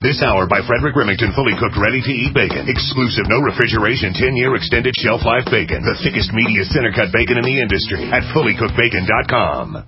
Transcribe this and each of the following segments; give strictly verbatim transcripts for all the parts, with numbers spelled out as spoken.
This hour by Frederick Remington, fully cooked, ready-to-eat bacon. Exclusive, no refrigeration, ten-year extended shelf life bacon. The thickest, meatiest center-cut bacon in the industry at fully cooked bacon dot com.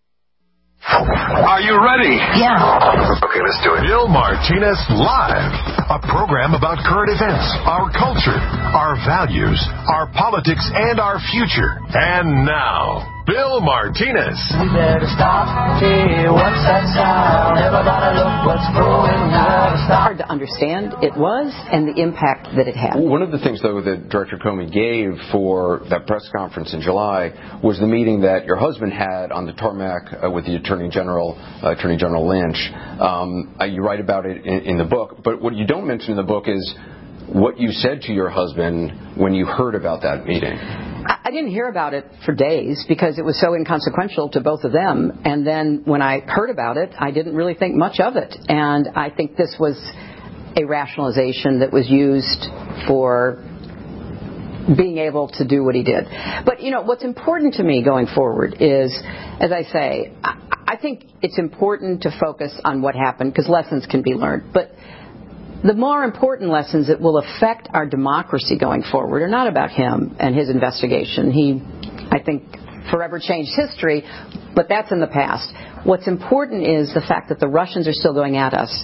Are you ready? Yeah. Okay, let's do it. Bill Martinez Live, a program about current events, our culture, our values, our politics, and our future. And now, Bill Martinez. We better stop. Hey, what's that sound? Everybody look what's going on. Hard to understand it was and the impact that it had. One of the things, though, that Director Comey gave for that press conference in July was the meeting that your husband had on the tarmac uh, with the Attorney General, uh, Attorney General Lynch. Um, uh, you write about it in, in the book, but what you don't mention in the book is what you said to your husband when you heard about that meeting. I didn't hear about it for days because it was so inconsequential to both of them. And then when I heard about it, I didn't really think much of it. And I think this was a rationalization that was used for being able to do what he did. But, you know, what's important to me going forward is, as I say, I think it's important to focus on what happened because lessons can be learned. But the more important lessons that will affect our democracy going forward are not about him and his investigation. He, I think, forever changed history, but that's in the past. What's important is the fact that the Russians are still going at us.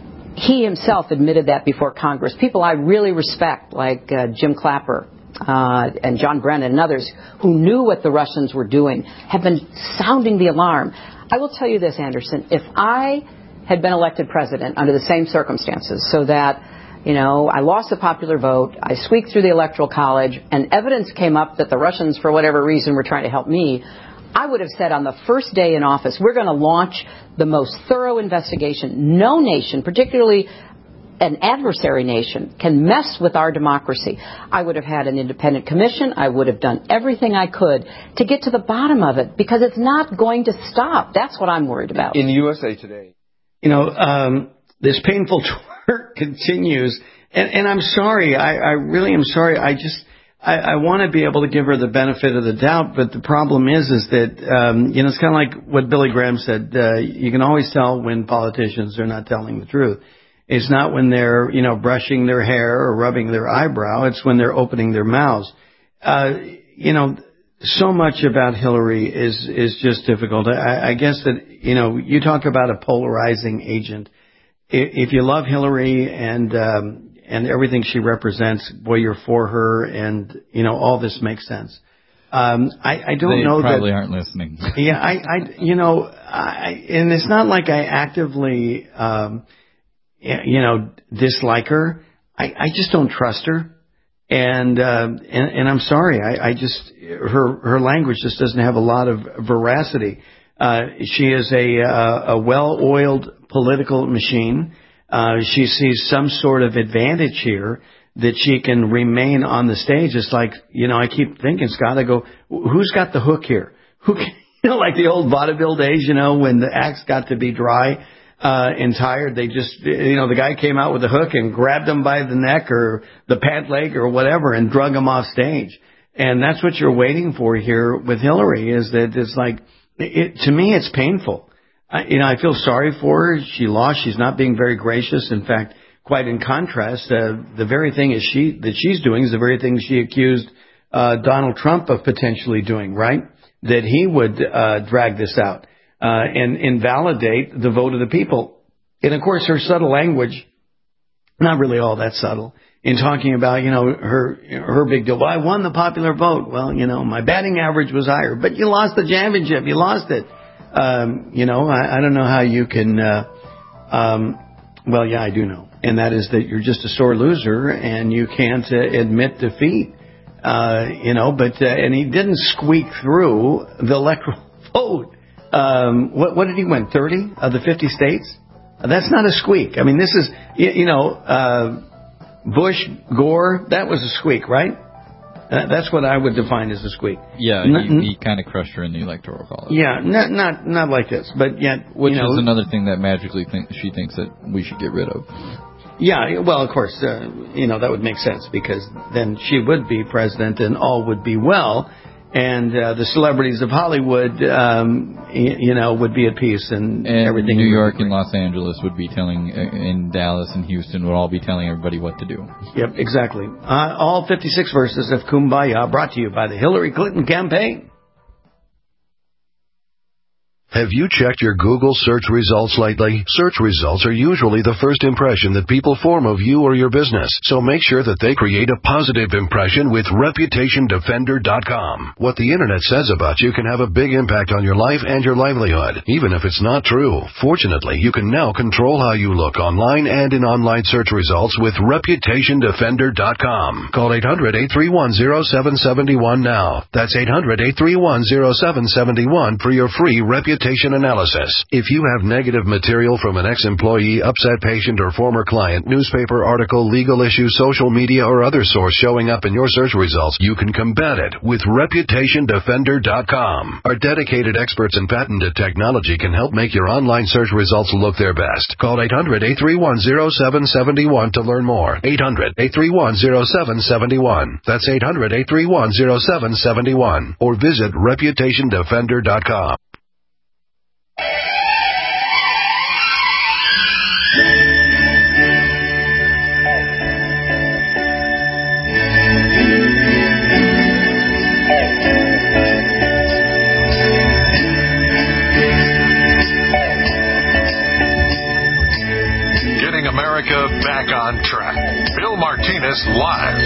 He himself admitted that before Congress. People I really respect, like uh, Jim Clapper uh, and John Brennan and others who knew what the Russians were doing, have been sounding the alarm. I will tell you this, Anderson, if I had been elected president under the same circumstances, so that, you know, I lost the popular vote, I squeaked through the Electoral College, and evidence came up that the Russians, for whatever reason, were trying to help me, I would have said on the first day in office, we're going to launch the most thorough investigation. No nation, particularly an adversary nation, can mess with our democracy. I would have had an independent commission. I would have done everything I could to get to the bottom of it, because it's not going to stop. That's what I'm worried about. In U S A Today. You know, um, this painful tour continues, and, and I'm sorry. I, I really am sorry. I just, I, I want to be able to give her the benefit of the doubt, but the problem is, is that, um, you know, it's kind of like what Billy Graham said. Uh, you can always tell when politicians are not telling the truth. It's not when they're, you know, brushing their hair or rubbing their eyebrow. It's when they're opening their mouths. Uh, you know, so much about Hillary is, is just difficult. I, I guess that, you know, you talk about a polarizing agent. If you love Hillary and, um, and everything she represents, boy, you're for her, and, you know, all this makes sense. Um, I, I don't they know that. They probably aren't listening. Yeah, I, I, you know, I, and it's not like I actively, um, you know, dislike her. I, I just don't trust her. And, uh, and, and I'm sorry. I, I just, her, her language just doesn't have a lot of veracity. Uh, she is a, uh, a well-oiled political machine. Uh, she sees some sort of advantage here that she can remain on the stage. It's like, you know, I keep thinking, Scott, I go, who's got the hook here? Who can, you know, like the old vaudeville days, you know, when the axe got to be dry. Uh, and tired, they just, you know, the guy came out with a hook and grabbed him by the neck or the pant leg or whatever and drug him off stage. And that's what you're waiting for here with Hillary, is that it's like, it, to me, it's painful. I, you know, I feel sorry for her. She lost. She's not being very gracious. In fact, quite in contrast, uh, the very thing is she, that she's doing is the very thing she accused uh, Donald Trump of potentially doing, right? That he would uh, drag this out. Uh, and invalidate the vote of the people. And, of course, her subtle language, not really all that subtle, in talking about, you know, her her big deal. Well, I won the popular vote. Well, you know, my batting average was higher. But you lost the championship. You lost it. Um, you know, I, I don't know how you can, uh, um, well, yeah, I do know. And that is that you're just a sore loser and you can't uh, admit defeat. Uh, you know, but, uh, and he didn't squeak through the electoral vote. Um, what, what did he win? thirty of the fifty states? That's not a squeak. I mean, this is, you, you know, uh, Bush, Gore, that was a squeak, right? Uh, that's what I would define as a squeak. Yeah, N- he, he kind of crushed her in the Electoral College. Yeah, not not not like this, but yet, which you know, is another thing that magically think, she thinks that we should get rid of. Yeah, well, of course, uh, you know, that would make sense, because then she would be president and all would be well. and uh, the celebrities of Hollywood, um, y- you know, would be at peace, and, And everything. New York and Los Angeles would be telling, uh, and Dallas and Houston would all be telling everybody what to do. Yep, exactly. Uh, all fifty-six verses of Kumbaya, brought to you by the Hillary Clinton campaign. Have you checked your Google search results lately? Search results are usually the first impression that people form of you or your business, so make sure that they create a positive impression with Reputation Defender dot com. What the Internet says about you can have a big impact on your life and your livelihood, even if it's not true. Fortunately, you can now control how you look online and in online search results with Reputation Defender dot com. Call eight hundred, eight three one, zero seven seven one now. That's eight hundred, eight three one, zero seven seven one for your free Reputation analysis. If you have negative material from an ex-employee, upset patient, or former client, newspaper article, legal issue, social media, or other source showing up in your search results, you can combat it with Reputation Defender dot com. Our dedicated experts in patented technology can help make your online search results look their best. Call eight hundred, eight three one, zero seven seven one to learn more. eight hundred, eight three one, zero seven seven one. That's eight hundred, eight three one, zero seven seven one. Or visit Reputation Defender dot com. Getting America back on track. Bill Martinez Live.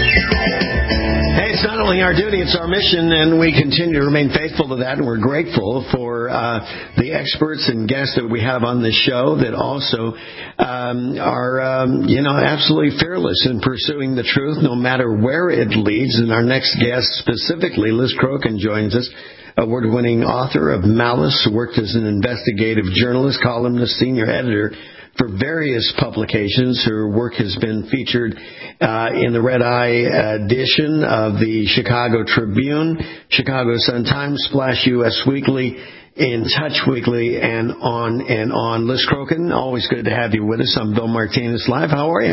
Hey, it's not only our duty, it's our mission, and we continue to remain faithful to that, and we're grateful for uh, the experts and guests that we have on the show that also um, are, um, you know, absolutely fearless in pursuing the truth, no matter where it leads. And our next guest specifically, Liz Crokin, joins us, award-winning author of Malice, who worked as an investigative journalist, columnist, senior editor for various publications. Her work has been featured uh, in the Red Eye edition of the Chicago Tribune, Chicago Sun-Times, Splash U S Weekly, In Touch Weekly, and on and on. Liz Crokin, always good to have you with us. I'm Bill Martinez Live. How are you?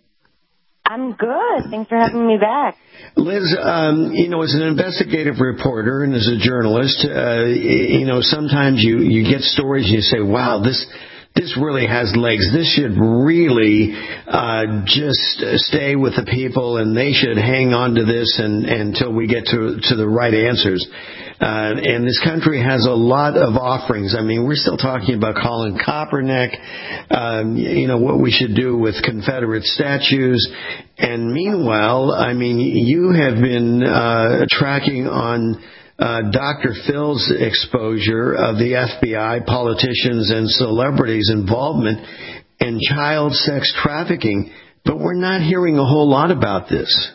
I'm good. Thanks for having me back. Liz, um, you know, as an investigative reporter and as a journalist, uh, you know, sometimes you, you get stories and you say, wow, this this really has legs. This should really uh, just stay with the people, and they should hang on to this and, until we get to to the right answers. Uh, and this country has a lot of offerings. I mean, we're still talking about Colin Kaepernick, um, you know, what we should do with Confederate statues. And meanwhile, I mean, you have been uh, tracking on uh, Doctor Phil's exposure of the F B I, politicians, and celebrities' involvement in child sex trafficking. But we're not hearing a whole lot about this.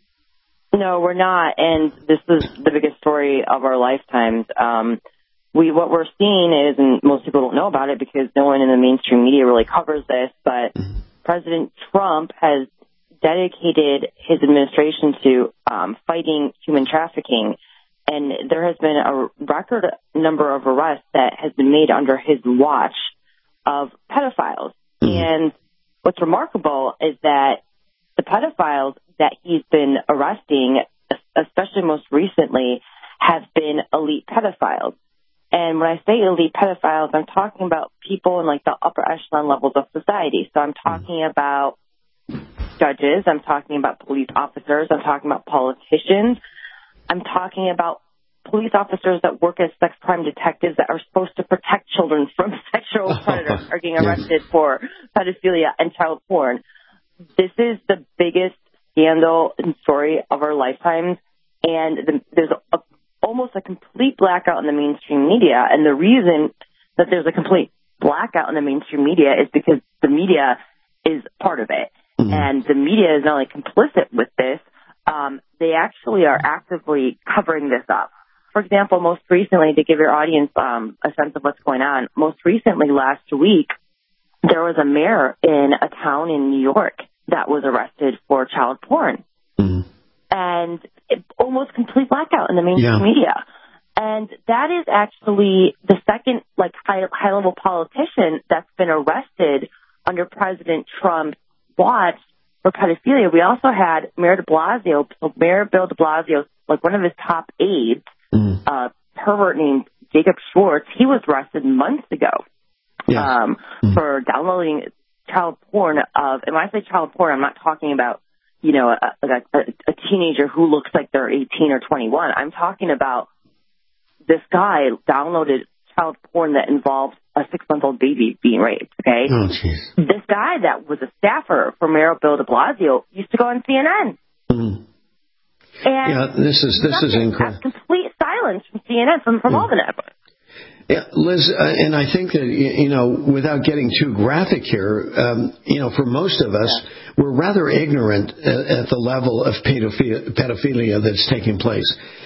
No, we're not, and this is the biggest story of our lifetimes. Um, we what we're seeing is, and most people don't know about it because no one in the mainstream media really covers this, but President Trump has dedicated his administration to um, fighting human trafficking, and there has been a record number of arrests that has been made under his watch of pedophiles. Mm-hmm. And what's remarkable is that the pedophiles that he's been arresting, especially most recently, have been elite pedophiles. And when I say elite pedophiles, I'm talking about people in like the upper echelon levels of society. So I'm talking about judges, I'm talking about police officers, I'm talking about politicians, I'm talking about police officers that work as sex crime detectives that are supposed to protect children from sexual predators are getting arrested for pedophilia and child porn. This is the biggest scandal and story of our lifetimes, and the, there's a, almost a complete blackout in the mainstream media, and the reason that there's a complete blackout in the mainstream media is because the media is part of it, mm-hmm. and the media is not only complicit with this, um, they actually are actively covering this up. For example, most recently, to give your audience um, a sense of what's going on, most recently last week, there was a mayor in a town in New York that was arrested for child porn. Mm-hmm. And it, almost complete blackout in the mainstream yeah. media. And that is actually the second like high, high-level politician that's been arrested under President Trump's watch for pedophilia. We also had Mayor de Blasio, so Mayor Bill de Blasio, like one of his top aides, Mm. A pervert named Jacob Schwartz, he was arrested months ago yeah. um, mm. for downloading child porn of, and when I say child porn, I'm not talking about, you know, a, a, a teenager who looks like they're eighteen or twenty-one. I'm talking about this guy downloaded child porn that involved a six-month-old baby being raped, okay? Oh, jeez. This guy that was a staffer for Mayor Bill de Blasio used to go on C N N. Mm. And yeah, this is this is incredible. Complete silence from C N N, from, from yeah. all the networks. Yeah, Liz, uh, and I think that, you know, without getting too graphic here, um, you know, for most of us, yeah. we're rather ignorant at, at the level of pedophilia, pedophilia that's taking place.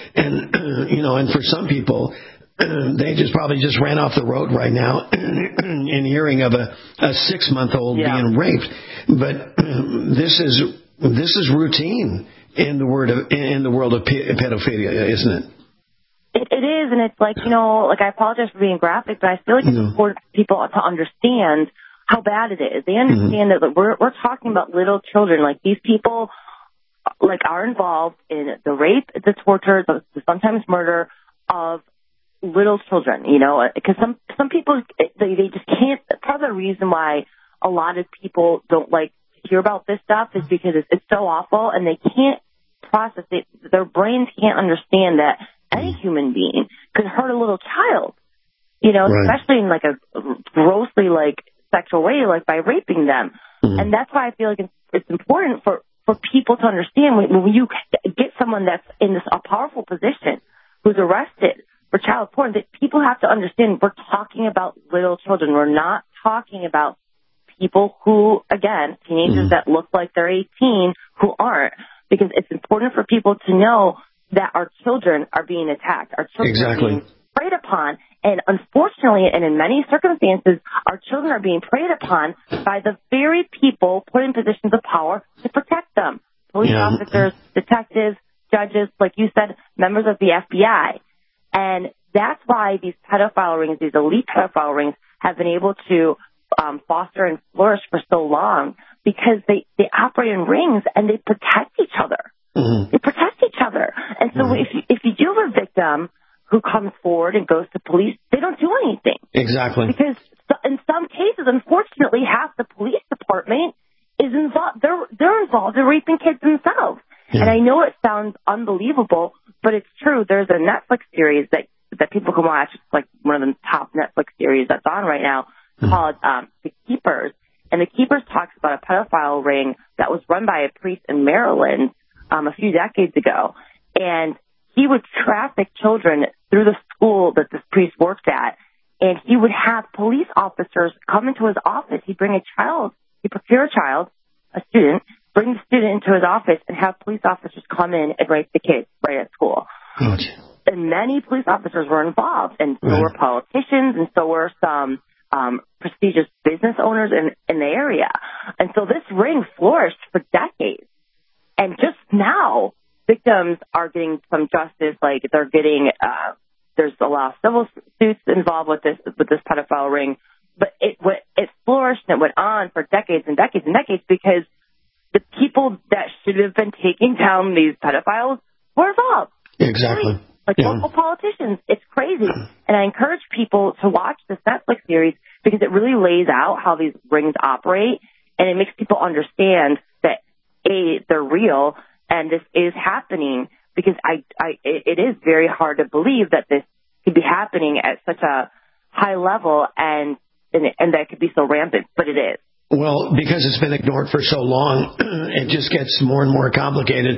And, you know, and for some people, they just probably just ran off the road right now in hearing of a, a six-month-old yeah. being raped. But this is this is routine in the word of, in the world of pedophilia, isn't it? It, it is, and it's like, you know, like I apologize for being graphic, but I feel like it's mm-hmm. important for people to understand how bad it is. They understand mm-hmm. that we're we're talking about little children. Like, these people, like, are involved in the rape, the torture, the, the sometimes murder of little children. You know, because some some people they they just can't. Part of the reason why a lot of people don't like to hear about this stuff is because it's, it's so awful, and they can't process it. Their brains can't understand that any human being could hurt a little child, you know, right. especially in like a grossly like sexual way, like by raping them. Mm-hmm. And that's why I feel like it's, it's important for, for people to understand when, when you get someone that's in this a powerful position who's arrested for child porn, that people have to understand we're talking about little children. We're not talking about people who, again, teenagers mm-hmm. that look like they're eighteen who aren't, because it's important for people to know that our children are being attacked. Our children exactly. are being preyed upon. And unfortunately, and in many circumstances, our children are being preyed upon by the very people put in positions of power to protect them. Police yeah. officers, detectives, judges, like you said, members of the F B I. And that's why these pedophile rings, these elite pedophile rings, have been able to um, foster and flourish for so long, because they, they operate in rings and they protect each other. Mm-hmm. They protect each other. And so mm-hmm. if you, if you do have a victim who comes forward and goes to police, they don't do anything. Exactly. Because in some cases, unfortunately, half the police department is involved. They're they're involved in raping kids themselves. Yeah. And I know it sounds unbelievable, but it's true. There's a Netflix series that that people can watch. It's like one of the top Netflix series that's on right now, mm-hmm. called um, The Keepers. And The Keepers talks about a pedophile ring that was run by a priest in Maryland Um, a few decades ago, and he would traffic children through the school that this priest worked at, and he would have police officers come into his office. He'd bring a child, he'd procure a child, a student, bring the student into his office, and have police officers come in and rape the kids right at school. Oh, and many police officers were involved, and so right. were politicians, and so were some um, prestigious business owners in, in the area. And so this ring flourished for decades. And just now, victims are getting some justice. Like, they're getting, uh, there's a lot of civil suits involved with this with this pedophile ring. But it it flourished and it went on for decades and decades and decades, because the people that should have been taking down these pedophiles were involved. Exactly. Like yeah. local politicians. It's crazy. And I encourage people to watch this Netflix series, because it really lays out how these rings operate, and it makes people understand that, A, they're real, and this is happening, because I, I, it is very hard to believe that this could be happening at such a high level, and and, and that it could be so rampant, but it is. Well, because it's been ignored for so long, it just gets more and more complicated,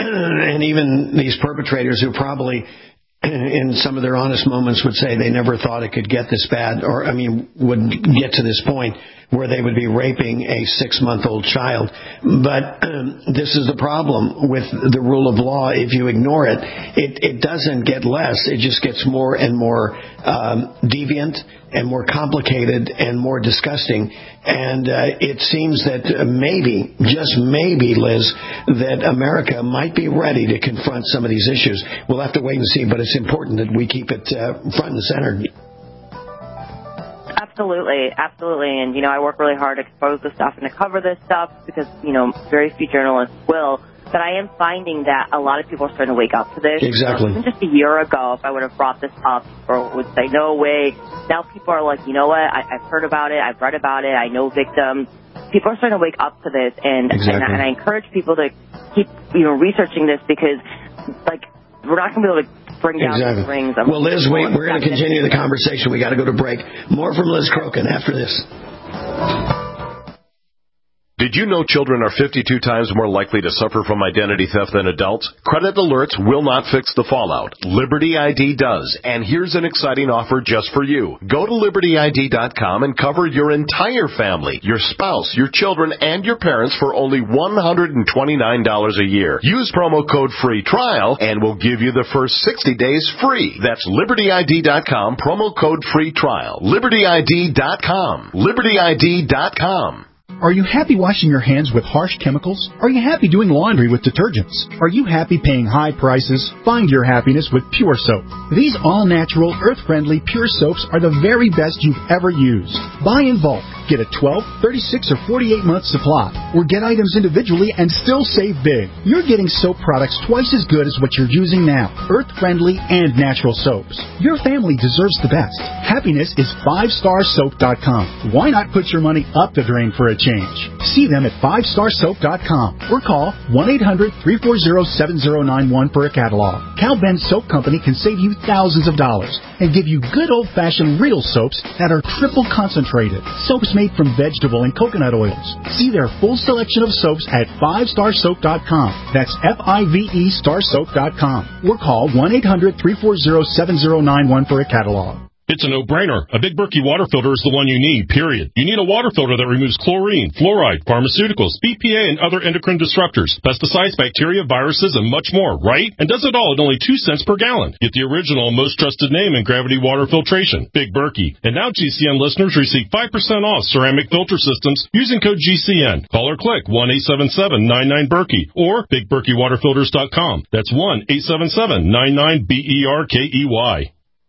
and even these perpetrators who probably, in some of their honest moments, would say they never thought it could get this bad, or, I mean, would get to this point where they would be raping a six-month-old child. But um, this is the problem with the rule of law. If you ignore it, it, it doesn't get less. It just gets more and more um, deviant and more complicated and more disgusting. And uh, it seems that maybe, just maybe, Liz, that America might be ready to confront some of these issues. We'll have to wait and see, but it's important that we keep it uh, front and center. Absolutely, absolutely. And, you know, I work really hard to expose this stuff and to cover this stuff, because, you know, very few journalists will. But I am finding that a lot of people are starting to wake up to this. Exactly. You know, even just a year ago, if I would have brought this up, people would say, no way. Now people are like, you know what? I, I've heard about it. I've read about it. I know victims. People are starting to wake up to this. And, exactly. and, and I encourage people to keep, you know, researching this because, like, we're not going to be able to bring down exactly. these rings. I'm well, Liz, we, we're going to continue the conversation. We got to go to break. More from Liz Crokin after this. Did you know children are fifty-two times more likely to suffer from identity theft than adults? Credit alerts will not fix the fallout. Liberty I D does. And here's an exciting offer just for you. Go to Liberty I D dot com and cover your entire family, your spouse, your children, and your parents for only one hundred twenty-nine dollars a year. Use promo code FREE TRIAL and we'll give you the first sixty days free. That's Liberty I D dot com, promo code FREE TRIAL. Liberty I D dot com. Liberty I D dot com. Are you happy washing your hands with harsh chemicals? Are you happy doing laundry with detergents? Are you happy paying high prices? Find your happiness with Pure Soap. These all-natural, earth-friendly Pure Soaps are the very best you've ever used. Buy in bulk. Get a twelve, thirty-six, or forty-eight month supply. Or get items individually and still save big. You're getting soap products twice as good as what you're using now. Earth-friendly and natural soaps. Your family deserves the best. Happiness is five star soap dot com. Why not put your money up the drain for a change? See them at five star soap dot com or call one eight hundred, three four zero, seven zero nine one for a catalog. Cal Ben Soap Company can save you thousands of dollars and give you good old-fashioned real soaps that are triple concentrated. Soaps made from vegetable and coconut oils. See their full selection of soaps at five star soap dot com. That's F I V E star soap dot com. Or call one eight hundred, three four zero, seven zero nine one for a catalog. It's a no-brainer. A Big Berkey water filter is the one you need, period. You need a water filter that removes chlorine, fluoride, pharmaceuticals, B P A, and other endocrine disruptors, pesticides, bacteria, viruses, and much more, right? And does it all at only two cents per gallon. Get the original, most trusted name in gravity water filtration, Big Berkey. And now G C N listeners receive five percent off ceramic filter systems using code G C N. Call or click one eight seven seven, nine nine, Berkey or big berkey water filters dot com. That's one eight seven seven, nine nine, B E R K E Y.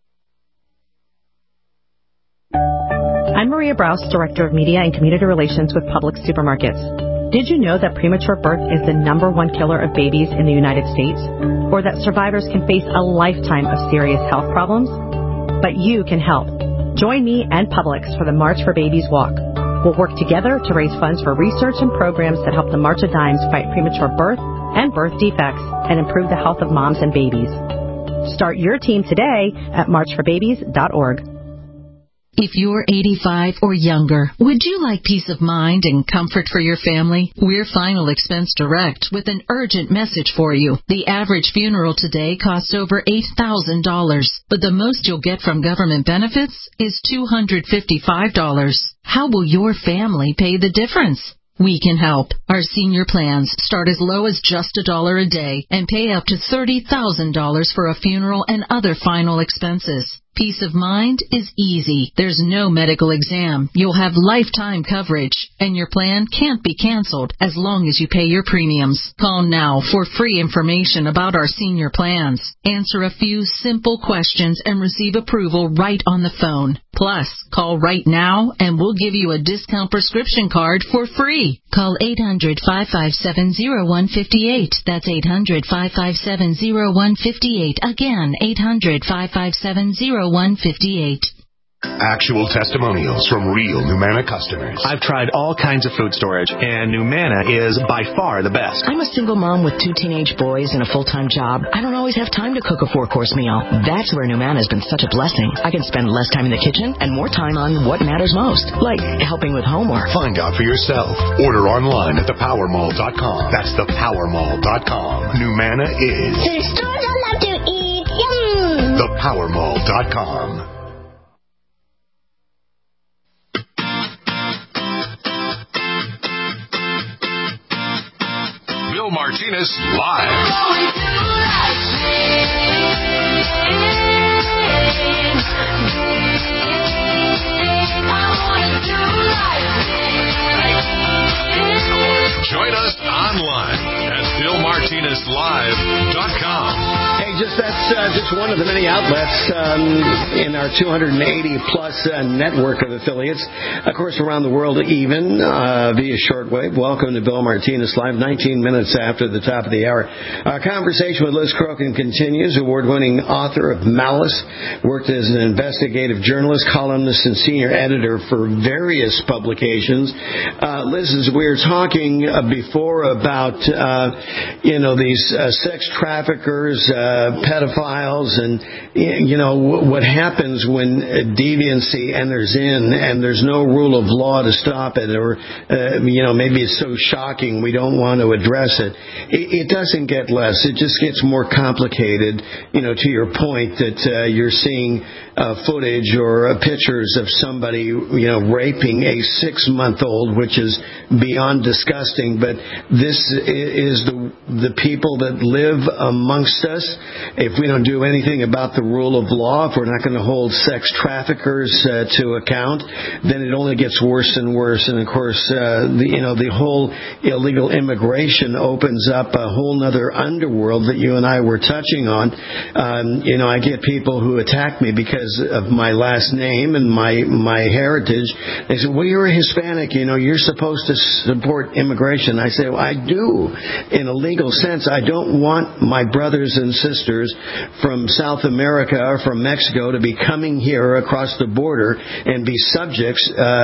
I'm Maria Brous, Director of Media and Community Relations with Publix Supermarkets. Did you know that premature birth is the number one killer of babies in the United States? Or that survivors can face a lifetime of serious health problems? But you can help. Join me and Publix for the March for Babies Walk. We'll work together to raise funds for research and programs that help the March of Dimes fight premature birth and birth defects and improve the health of moms and babies. Start your team today at march for babies dot org. If you're eighty-five or younger, would you like peace of mind and comfort for your family? We're Final Expense Direct with an urgent message for you. The average funeral today costs over eight thousand dollars, but the most you'll get from government benefits is two hundred fifty-five dollars. How will your family pay the difference? We can help. Our senior plans start as low as just a dollar a day and pay up to thirty thousand dollars for a funeral and other final expenses. Peace of mind is easy. There's no medical exam. You'll have lifetime coverage, and your plan can't be canceled as long as you pay your premiums. Call now for free information about our senior plans. Answer a few simple questions and receive approval right on the phone. Plus, call right now and we'll give you a discount prescription card for free. Call eight hundred, five five seven, zero one five eight. That's eight hundred, five five seven, zero one five eight. Again, eight hundred, five five seven, zero one five eight. Actual testimonials from real Numanna customers. I've tried all kinds of food storage, and Numanna is by far the best. I'm a single mom with two teenage boys and a full-time job. I don't always have time to cook a four-course meal. That's where Numanna has been such a blessing. I can spend less time in the kitchen and more time on what matters most, like helping with homework. Find out for yourself. Order online at the power mall dot com. That's the power mall dot com. Numanna is the stores I love to eat. Yum! the power mall dot com. Bill Martinez live. Join us online at bill martinez live dot com. Hey, just that's uh, just one of the many outlets um, in our two hundred eighty plus uh, network of affiliates. Of course, around the world, even uh, via shortwave. Welcome to Bill Martinez Live, nineteen minutes after the top of the hour. Our conversation with Liz Crokin continues. Award-winning author of Malice, worked as an investigative journalist, columnist, and senior editor for various publications. Uh, Liz, as we were talking uh, before about uh, you know these uh, sex traffickers, uh, pedophiles, and you know w- what happens when deviancy enters in and there's no rule of law to stop it, or uh, you know maybe it's so shocking we don't want to address it. it. It doesn't get less; it just gets more complicated. You know, to your point that uh, you're seeing uh, footage or uh, pictures of somebody you know raping a six-month-old, which is beyond disgusting. But this is the the people that live amongst us. If we don't do anything about the rule of law, if we're not going to hold sex traffickers uh, to account, then it only gets worse and worse. And of course, uh, the, you know, the whole illegal immigration opens up a whole other underworld that you and I were touching on. Um, you know, I get people who attack me because of my last name and my my heritage. They say, "Well, you're a Hispanic. You know, you're supposed to support immigration." I say, "Well, I do, in a legal sense. I don't want my brothers and sisters from South America or from Mexico to be coming here across the border and be subjects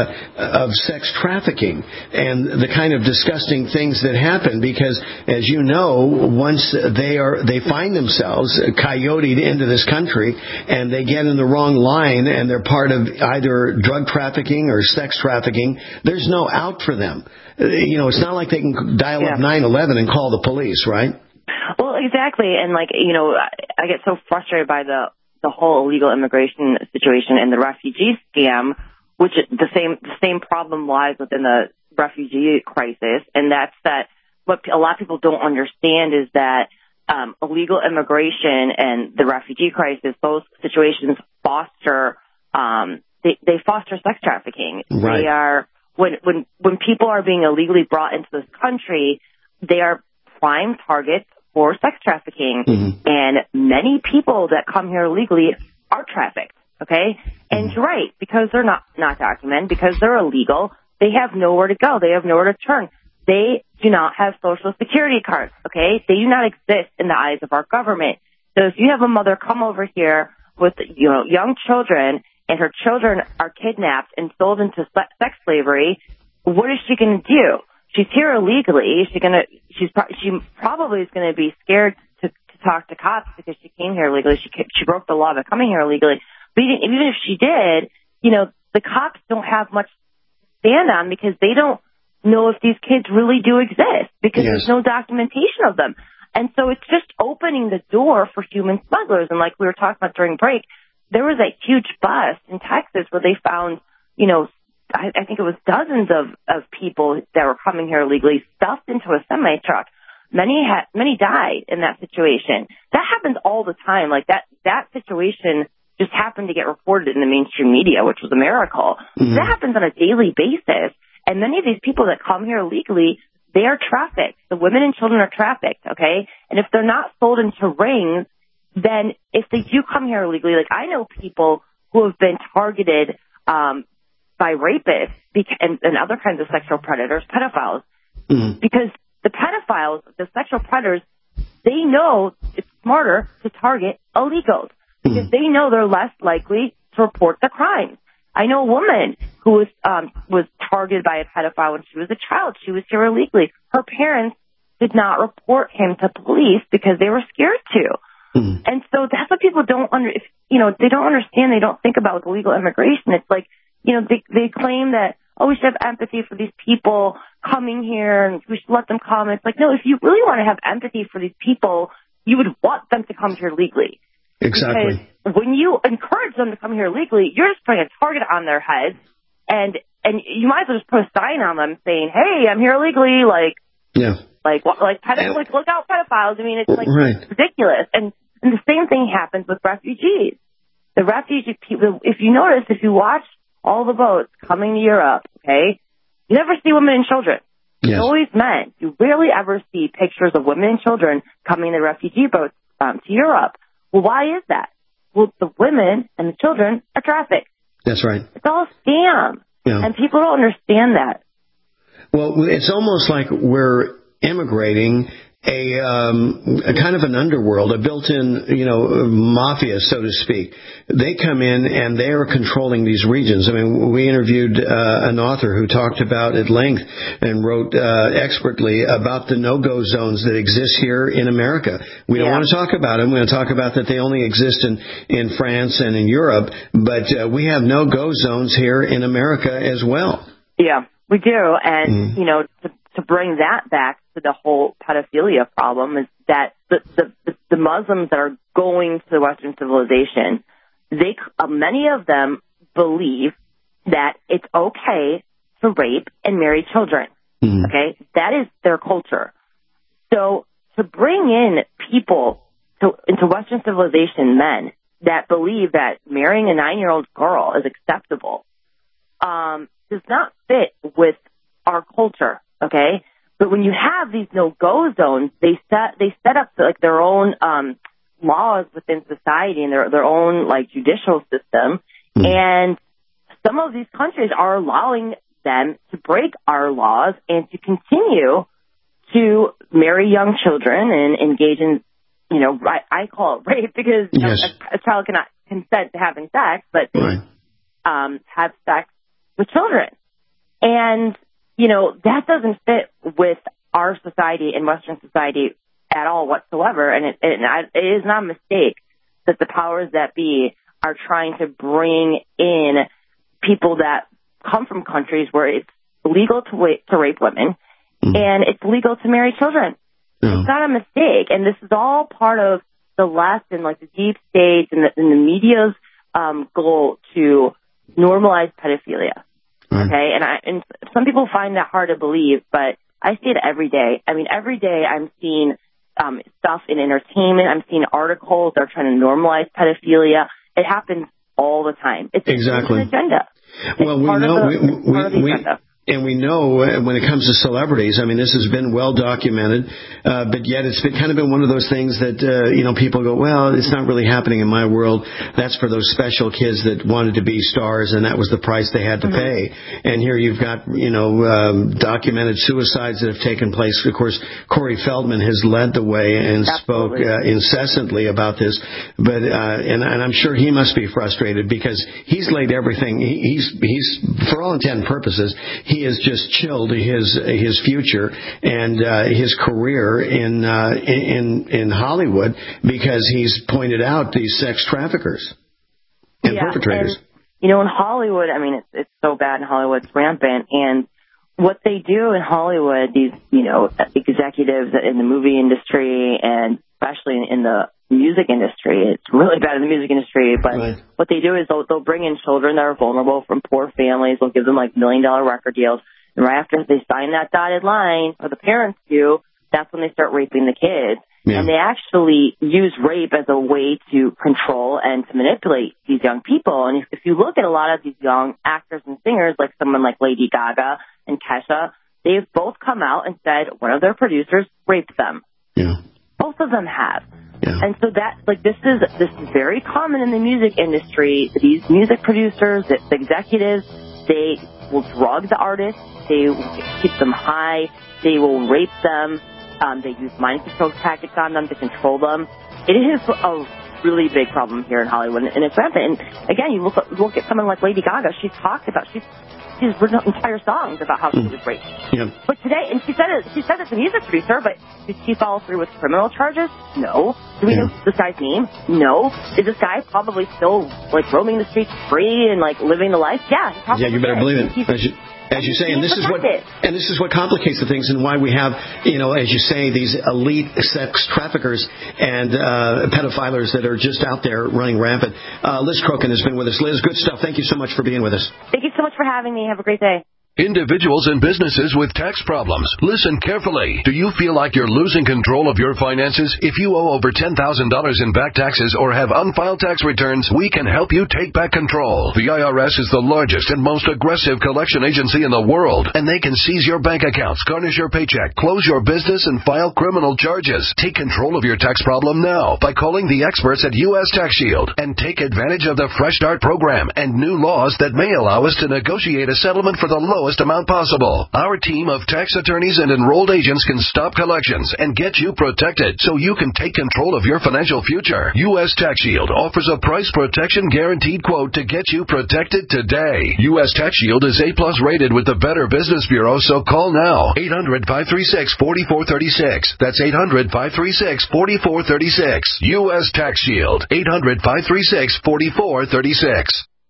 uh, of sex trafficking and the kind of disgusting things that happen. Because, as you know, once they are they find themselves coyoted into this country and they get in the wrong line and they're part of either drug trafficking or sex trafficking, there's no out for them. You know, it's not like they can dial yeah. up nine one one and call the police, right? Well, exactly. And, like, you know, I get so frustrated by the, the whole illegal immigration situation and the refugee scam, which the same the same problem lies within the refugee crisis. And that's that what a lot of people don't understand is that um, illegal immigration and the refugee crisis, those situations foster, um, they, they foster sex trafficking. Right. They are, when, when, when people are being illegally brought into this country, they are prime targets for sex trafficking. Mm-hmm. And many people that come here illegally are trafficked, okay? And you're right, because they're not, not documented, because they're illegal, they have nowhere to go. They have nowhere to turn. They do not have social security cards, okay? They do not exist in the eyes of our government. So if you have a mother come over here with, you know, young children and her children are kidnapped and sold into sex slavery, what is she going to do? She's here illegally. She's gonna. She's pro- she probably is going to be scared to, to talk to cops because she came here illegally. She she broke the law by coming here illegally. But even, even if she did, you know, the cops don't have much to stand on because they don't know if these kids really do exist because yes. there's no documentation of them. And so it's just opening the door for human smugglers. And like we were talking about during break, there was a huge bust in Texas where they found, you know, I, I think it was dozens of, of people that were coming here illegally stuffed into a semi-truck. Many had, many died in that situation. That happens all the time. Like that, that situation just happened to get reported in the mainstream media, which was a miracle. Mm-hmm. That happens on a daily basis. And many of these people that come here illegally, they are trafficked. The women and children are trafficked, okay? And if they're not sold into rings, then if they do come here illegally, like I know people who have been targeted, um, by rapists and, and other kinds of sexual predators, pedophiles, mm-hmm. because the pedophiles, the sexual predators, they know it's smarter to target illegals because mm-hmm. they know they're less likely to report the crimes. I know a woman who was um, was targeted by a pedophile when she was a child. She was here illegally. Her parents did not report him to police because they were scared to. Mm-hmm. And so that's what people don't under, if, you know, they don't understand. They don't think about illegal immigration. It's like, you know, they, they claim that, oh, we should have empathy for these people coming here and we should let them come. It's like, no, if you really want to have empathy for these people, you would want them to come here legally. Exactly. Because when you encourage them to come here legally, you're just putting a target on their heads, and and you might as well just put a sign on them saying, hey, I'm here illegally, like, yeah. like, like, pedo- like look out pedophiles. I mean, it's like right. ridiculous. And, and the same thing happens with refugees. The refugee people, if you notice, if you watch all the boats coming to Europe, okay, you never see women and children. Yes. It's always men. You rarely ever see pictures of women and children coming in the refugee boats. um, to Europe. Well, why is that? Well, the women and the children are trafficked. That's right. It's all a scam. Yeah. And people don't understand that. Well, it's almost like we're immigrating a, um, a kind of an underworld, a built-in, you know, mafia, so to speak. They come in and they are controlling these regions. I mean, we interviewed uh, an author who talked about at length and wrote uh, expertly about the no-go zones that exist here in America. We don't Yeah. want to talk about them. We're going to talk about that they only exist in, in France and in Europe, but uh, we have no-go zones here in America as well. Yeah, we do. And, Mm. you know, to, to bring that back to the whole pedophilia problem is that the, the, the Muslims that are going to the Western civilization, they, uh, many of them believe that it's okay to rape and marry children. Mm. Okay? That is their culture. So to bring in people to, into Western civilization, men that believe that marrying a nine-year-old girl is acceptable, um, does not fit with our culture, okay? But when you have these no-go zones, they set they set up like their own um, laws within society and their their own like judicial system, mm. and some of these countries are allowing them to break our laws and to continue to marry young children and engage in, you know, I, I call it rape because you yes. know, a, a child cannot consent to having sex, but they right. um, have sex with children. And, you know, that doesn't fit with our society and Western society at all whatsoever. And it, it, it is not a mistake that the powers that be are trying to bring in people that come from countries where it's legal to, wa- to rape women mm. and it's legal to marry children. Yeah. It's not a mistake. And this is all part of the left and like the deep state and the, and the media's um, goal to normalize pedophilia. Right. Okay, and I and some people find that hard to believe, but I see it every day. I mean, every day I'm seeing um, stuff in entertainment. I'm seeing articles that are trying to normalize pedophilia. It happens all the time. It's, exactly. it's an agenda. Well, it's we part know of the, we, part of the we, agenda. And we know uh, when it comes to celebrities, I mean, this has been well documented, uh, but yet it's been kind of been one of those things that, uh, you know, people go, well, it's not really happening in my world. That's for those special kids that wanted to be stars, and that was the price they had to mm-hmm. pay. And here you've got, you know, um, documented suicides that have taken place. Of course, Corey Feldman has led the way and Absolutely. spoke uh, incessantly about this. But uh, and, and I'm sure he must be frustrated because he's laid everything. He, he's he's for all intent and purposes, he has just chilled his his future and uh, his career in, uh, in in Hollywood because he's pointed out these sex traffickers and yeah, perpetrators. And, you know, in Hollywood, I mean, it's it's so bad in Hollywood, it's rampant. And what they do in Hollywood, these you know executives in the movie industry and especially in the music industry, it's really bad in the music industry, but right. what they do is they'll, they'll bring in children that are vulnerable from poor families. They'll give them like million dollar record deals. And right after they sign that dotted line, or the parents do, that's when they start raping the kids. Yeah. And they actually use rape as a way to control and to manipulate these young people. And if, if you look at a lot of these young actors and singers, like someone like Lady Gaga and Kesha, they've both come out and said one of their producers raped them. Yeah. Both of them have. Yeah. And so that, like, this is this is very common in the music industry. These music producers, the executives, they will drug the artists. They will keep them high. They will rape them. Um, they use mind control tactics on them to control them. It is a really big problem here in Hollywood, and it's rampant. And again, you look at, look at someone like Lady Gaga. She's talked about she's she's written entire songs about how she was raped. Yeah. But today, and she said it. She said it's a music producer, but did she follow through with criminal charges? No. Do we yeah. know this guy's name? No. Is this guy probably still like roaming the streets free and like living the life? Yeah. He probably yeah, you better is. believe it. He's, As you, as you say, and this is what and this is what complicates the things, and why we have, you know, as you say, these elite sex traffickers and uh, pedophilers that are just out there running rampant. Uh, Liz Crokin has been with us. Liz, good stuff. Thank you so much for being with us. Thank you so much for having me. Have a great day. Individuals and businesses with tax problems, listen carefully. Do you feel like you're losing control of your finances? If you owe over ten thousand dollars in back taxes or have unfiled tax returns, we can help you take back control. The I R S is the largest and most aggressive collection agency in the world, and they can seize your bank accounts, garnish your paycheck, close your business, and file criminal charges. Take control of your tax problem now by calling the experts at U S Tax Shield and take advantage of the Fresh Start program and new laws that may allow us to negotiate a settlement for the lowest amount possible. Our team of tax attorneys and enrolled agents can stop collections and get you protected so you can take control of your financial future. U S Tax Shield offers a price protection guaranteed quote to get you protected today. U S Tax Shield is A plus rated with the Better Business Bureau, so call now. eight hundred, five three six, four four three six. That's eight hundred, five three six, four four three six. U S Tax Shield. eight hundred, five three six, four four three six.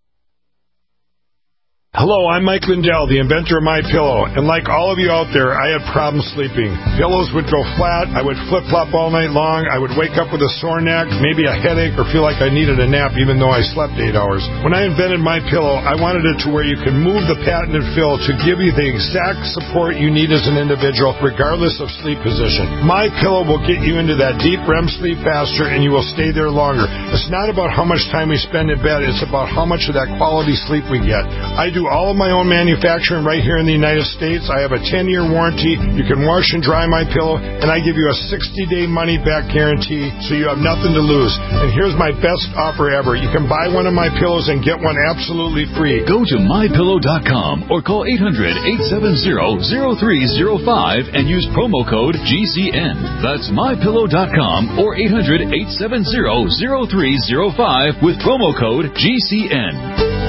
Hello, I'm Mike Lindell, the inventor of MyPillow, and like all of you out there, I had problems sleeping. Pillows would go flat, I would flip-flop all night long, I would wake up with a sore neck, maybe a headache, or feel like I needed a nap even though I slept eight hours. When I invented MyPillow, I wanted it to where you can move the patented fill to give you the exact support you need as an individual, regardless of sleep position. MyPillow will get you into that deep R E M sleep faster, and you will stay there longer. It's not about how much time we spend in bed, it's about how much of that quality sleep we get. I do all of my own manufacturing right here in the United States. I have a ten-year warranty. You can wash and dry my pillow, and I give you a sixty-day money-back guarantee, so you have nothing to lose. And here's my best offer ever. You can buy one of my pillows and get one absolutely free. Go to my pillow dot com or call eight hundred, eight seven zero, zero three zero five and use promo code G C N. That's my pillow dot com or eight hundred, eight seven zero, zero three zero five with promo code G C N.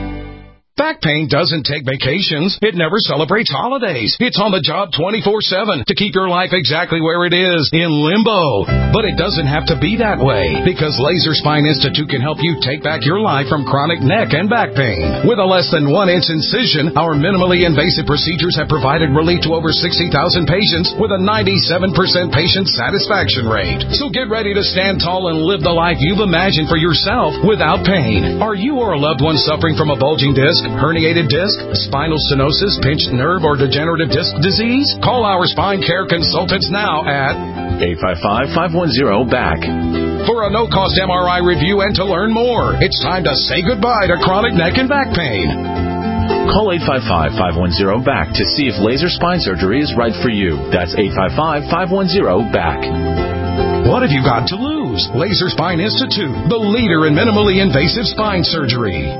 Back pain doesn't take vacations. It never celebrates holidays. It's on the job twenty-four seven to keep your life exactly where it is, in limbo. But it doesn't have to be that way, because Laser Spine Institute can help you take back your life from chronic neck and back pain. With a less than one inch incision, our minimally invasive procedures have provided relief to over sixty thousand patients with a ninety-seven percent patient satisfaction rate. So get ready to stand tall and live the life you've imagined for yourself without pain. Are you or a loved one suffering from a bulging disc, herniated disc, spinal stenosis, pinched nerve, or degenerative disc disease? Call our spine care consultants now at eight five five, five one zero, B A C for a no-cost M R I review and to learn more. It's time to say goodbye to chronic neck and back pain. Call eight five five, five one zero, B A C to see if laser spine surgery is right for you. That's eight five five, five one zero, B A C. What have you got to lose? Laser Spine Institute, the leader in minimally invasive spine surgery.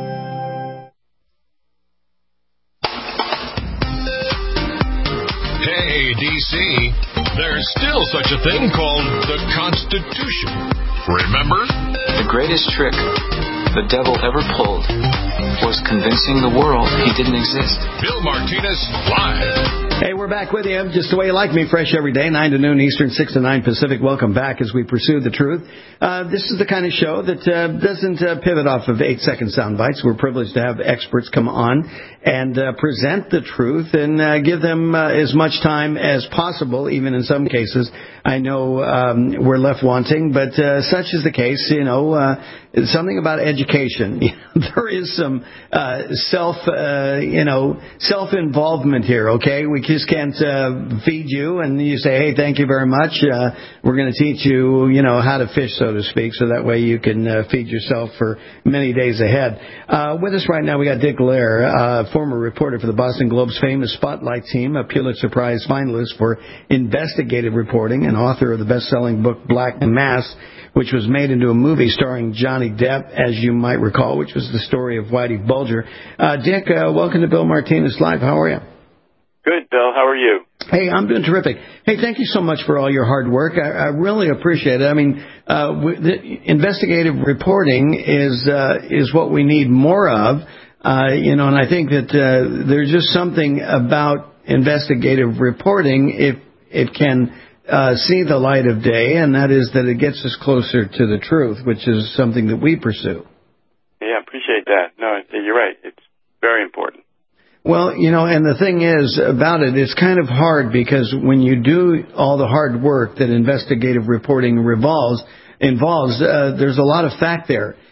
Hey, D C, there's still such a thing called the Constitution. Remember? The greatest trick the devil ever pulled was convincing the world he didn't exist. Bill Martinez Live. Hey, we're back with you, just the way you like me, fresh every day, nine to noon Eastern, six to nine Pacific. Welcome back as we pursue the truth. Uh, this is the kind of show that uh, doesn't uh, pivot off of eight-second sound bites. We're privileged to have experts come on and uh, present the truth and uh, give them uh, as much time as possible, even in some cases. I know um, we're left wanting, but uh, such is the case. You know, uh, something about education. There is some uh, self, uh, you know, self-involvement here, okay? We just can't uh, feed you and you say, hey, thank you very much. Uh, we're going to teach you, you know, how to fish, so to speak, so that way you can uh, feed yourself for many days ahead. Uh, with us right now, we got Dick Lehr, uh, former reporter for the Boston Globe's famous Spotlight team, a Pulitzer Prize finalist for investigative reporting, and author of the best-selling book Black Mass, which was made into a movie starring Johnny Depp, as you might recall, which was the story of Whitey Bulger. Uh, Dick, uh, welcome to Bill Martinez Live. How are you? Good, Bill. How are you? Hey, I'm doing terrific. Hey, thank you so much for all your hard work. I, I really appreciate it. I mean, uh, the investigative reporting is uh, is what we need more of, uh, you know, and I think that uh, there's just something about investigative reporting if it can uh, see the light of day, and that is that it gets us closer to the truth, which is something that we pursue. Yeah, I appreciate that. No, you're right. It's very important. Well, you know, and the thing is about it, it's kind of hard because when you do all the hard work that investigative reporting revolves, involves, uh, there's a lot of fact there.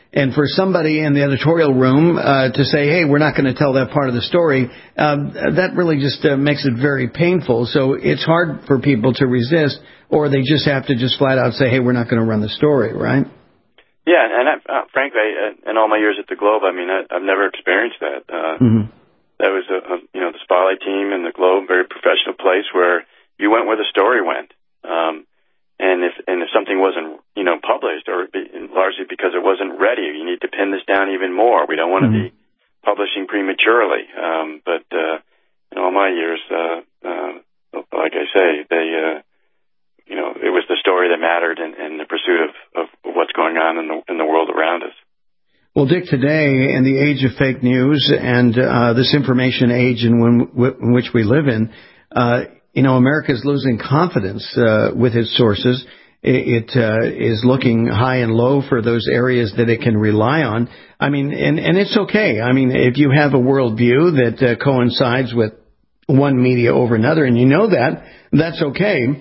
and for somebody in the editorial room uh, to say, hey, we're not going to tell that part of the story, uh, that really just uh, makes it very painful. So it's hard for people to resist, or they just have to just flat out say, hey, we're not going to run the story, right? Yeah, and I, uh, frankly, I, in all my years at the Globe, I mean, I, I've never experienced that. Uh, mm-hmm. That was, a, a, you know, the Spotlight team and the Globe, very professional place where you went where the story went. Um, and if and if something wasn't, you know, published, or be, largely because it wasn't ready, you need to pin this down even more. We don't want to mm-hmm. be publishing prematurely. Um, but uh, in all my years, uh, uh, like I say, they, uh, you know, it was the story that mattered in, in the pursuit of, of what's going on in the in the world around us. Well, Dick, today, in the age of fake news and uh, this information age in, when, in which we live in, uh, you know, America is losing confidence uh, with its sources. It, it uh, is looking high and low for those areas that it can rely on. I mean, and, and it's okay. I mean, if you have a worldview that uh, coincides with one media over another, and you know that, that's okay.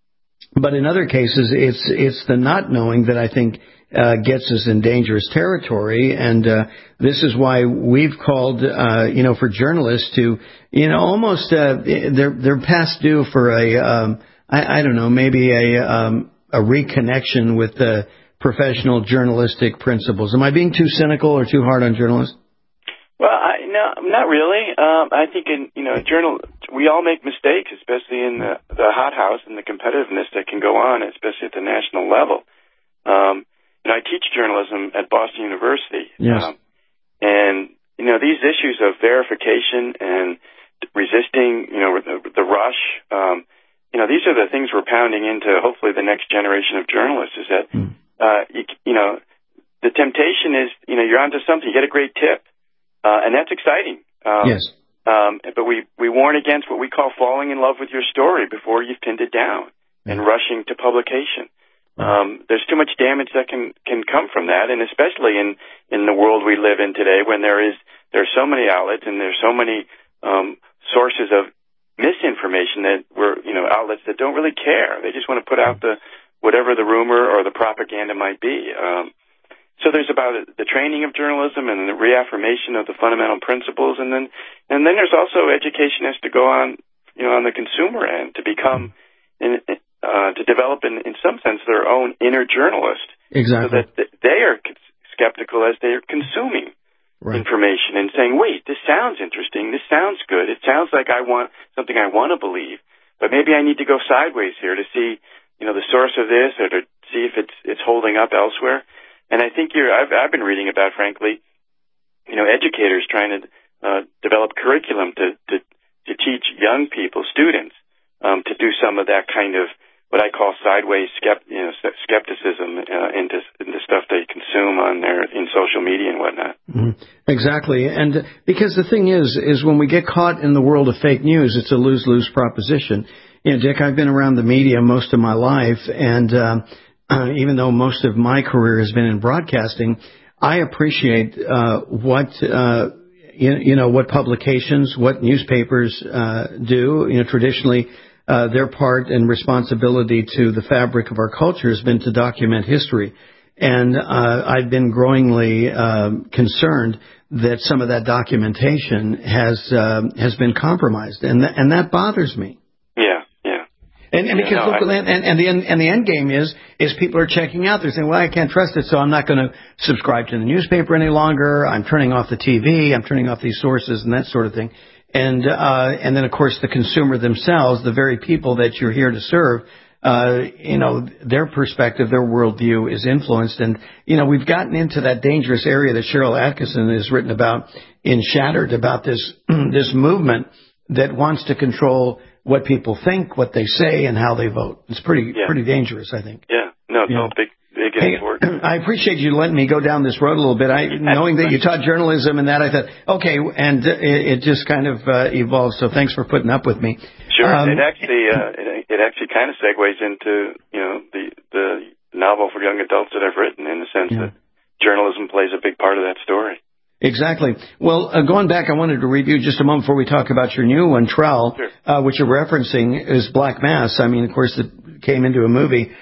But in other cases, it's it's the not knowing that I think uh, gets us in dangerous territory, and uh, this is why we've called, uh, you know, for journalists to, you know, almost uh, they're they're past due for a, um, I, I don't know, maybe a um, a reconnection with the professional journalistic principles. Am I being too cynical or too hard on journalists? Well, I, no, not really. Um, I think in, you know, journal, we all make mistakes, especially in the, the hothouse and the competitiveness that can go on, especially at the national level. Um, you know, I teach journalism at Boston University. Yes. Um, and, you know, these issues of verification and resisting, you know, the, the rush, um, you know, these are the things we're pounding into hopefully the next generation of journalists is that, mm. uh, you, you know, the temptation is, you know, you're onto something, you get a great tip. Uh, and that's exciting. Um, yes. Um, but we, we warn against what we call falling in love with your story before you've pinned it down and rushing to publication. Um, there's too much damage that can, can come from that, and especially in, in the world we live in today when there is there's so many outlets and there's so many um, sources of misinformation that we're, you know, outlets that don't really care. They just want to put out the whatever the rumor or the propaganda might be. Um, So there's about the training of journalism and the reaffirmation of the fundamental principles, and then and then there's also education has to go on, you know, on the consumer end to become, in, uh, to develop in, in some sense their own inner journalist, exactly, so that they are skeptical as they are consuming right. information and saying, wait, this sounds interesting, this sounds good, it sounds like I want something I want to believe, but maybe I need to go sideways here to see, you know, the source of this or to see if it's it's holding up elsewhere. And I think you're, I've, I've been reading about, frankly, you know, educators trying to uh, develop curriculum to, to, to teach young people, students, um, to do some of that kind of what I call sideways skept, you know, skepticism uh, into, into stuff they consume on their in social media and whatnot. Mm-hmm. Exactly, and because the thing is, is when we get caught in the world of fake news, it's a lose-lose proposition. You know, Dick, I've been around the media most of my life, and uh, Uh, even though most of my career has been in broadcasting, I appreciate uh, what uh, you, you know what publications, what newspapers uh, do. You know, traditionally, uh, their part and responsibility to the fabric of our culture has been to document history, and uh, I've been growingly uh, concerned that some of that documentation has uh, has been compromised, and th- and that bothers me. Yeah. And, and because yeah, no, look, and, and the end, and the end game is is people are checking out. They're saying, "Well, I can't trust it, so I'm not going to subscribe to the newspaper any longer. I'm turning off the T V. I'm turning off these sources and that sort of thing." And uh, and then, of course, the consumer themselves, the very people that you're here to serve, uh, you know, their perspective, their worldview is influenced. And you know, we've gotten into that dangerous area that Cheryl Atkinson has written about in Shattered, about this this movement that wants to control what people think, what they say, and how they vote. It's pretty yeah. pretty dangerous, I think. Yeah, no, it's yeah. all big, big hey, important. I appreciate you letting me go down this road a little bit. I, knowing that you taught journalism and that, I thought, okay, and it, it just kind of uh, evolved. So thanks for putting up with me. Sure, um, it actually uh, it, it actually kind of segues into you know the the novel for young adults that I've written, in the sense yeah. that journalism plays a big part of that story. Exactly. Well, uh, going back, I wanted to review just a moment before we talk about your new one, Trowel, sure. uh, which you're referencing is Black Mass. I mean, of course, it came into a movie.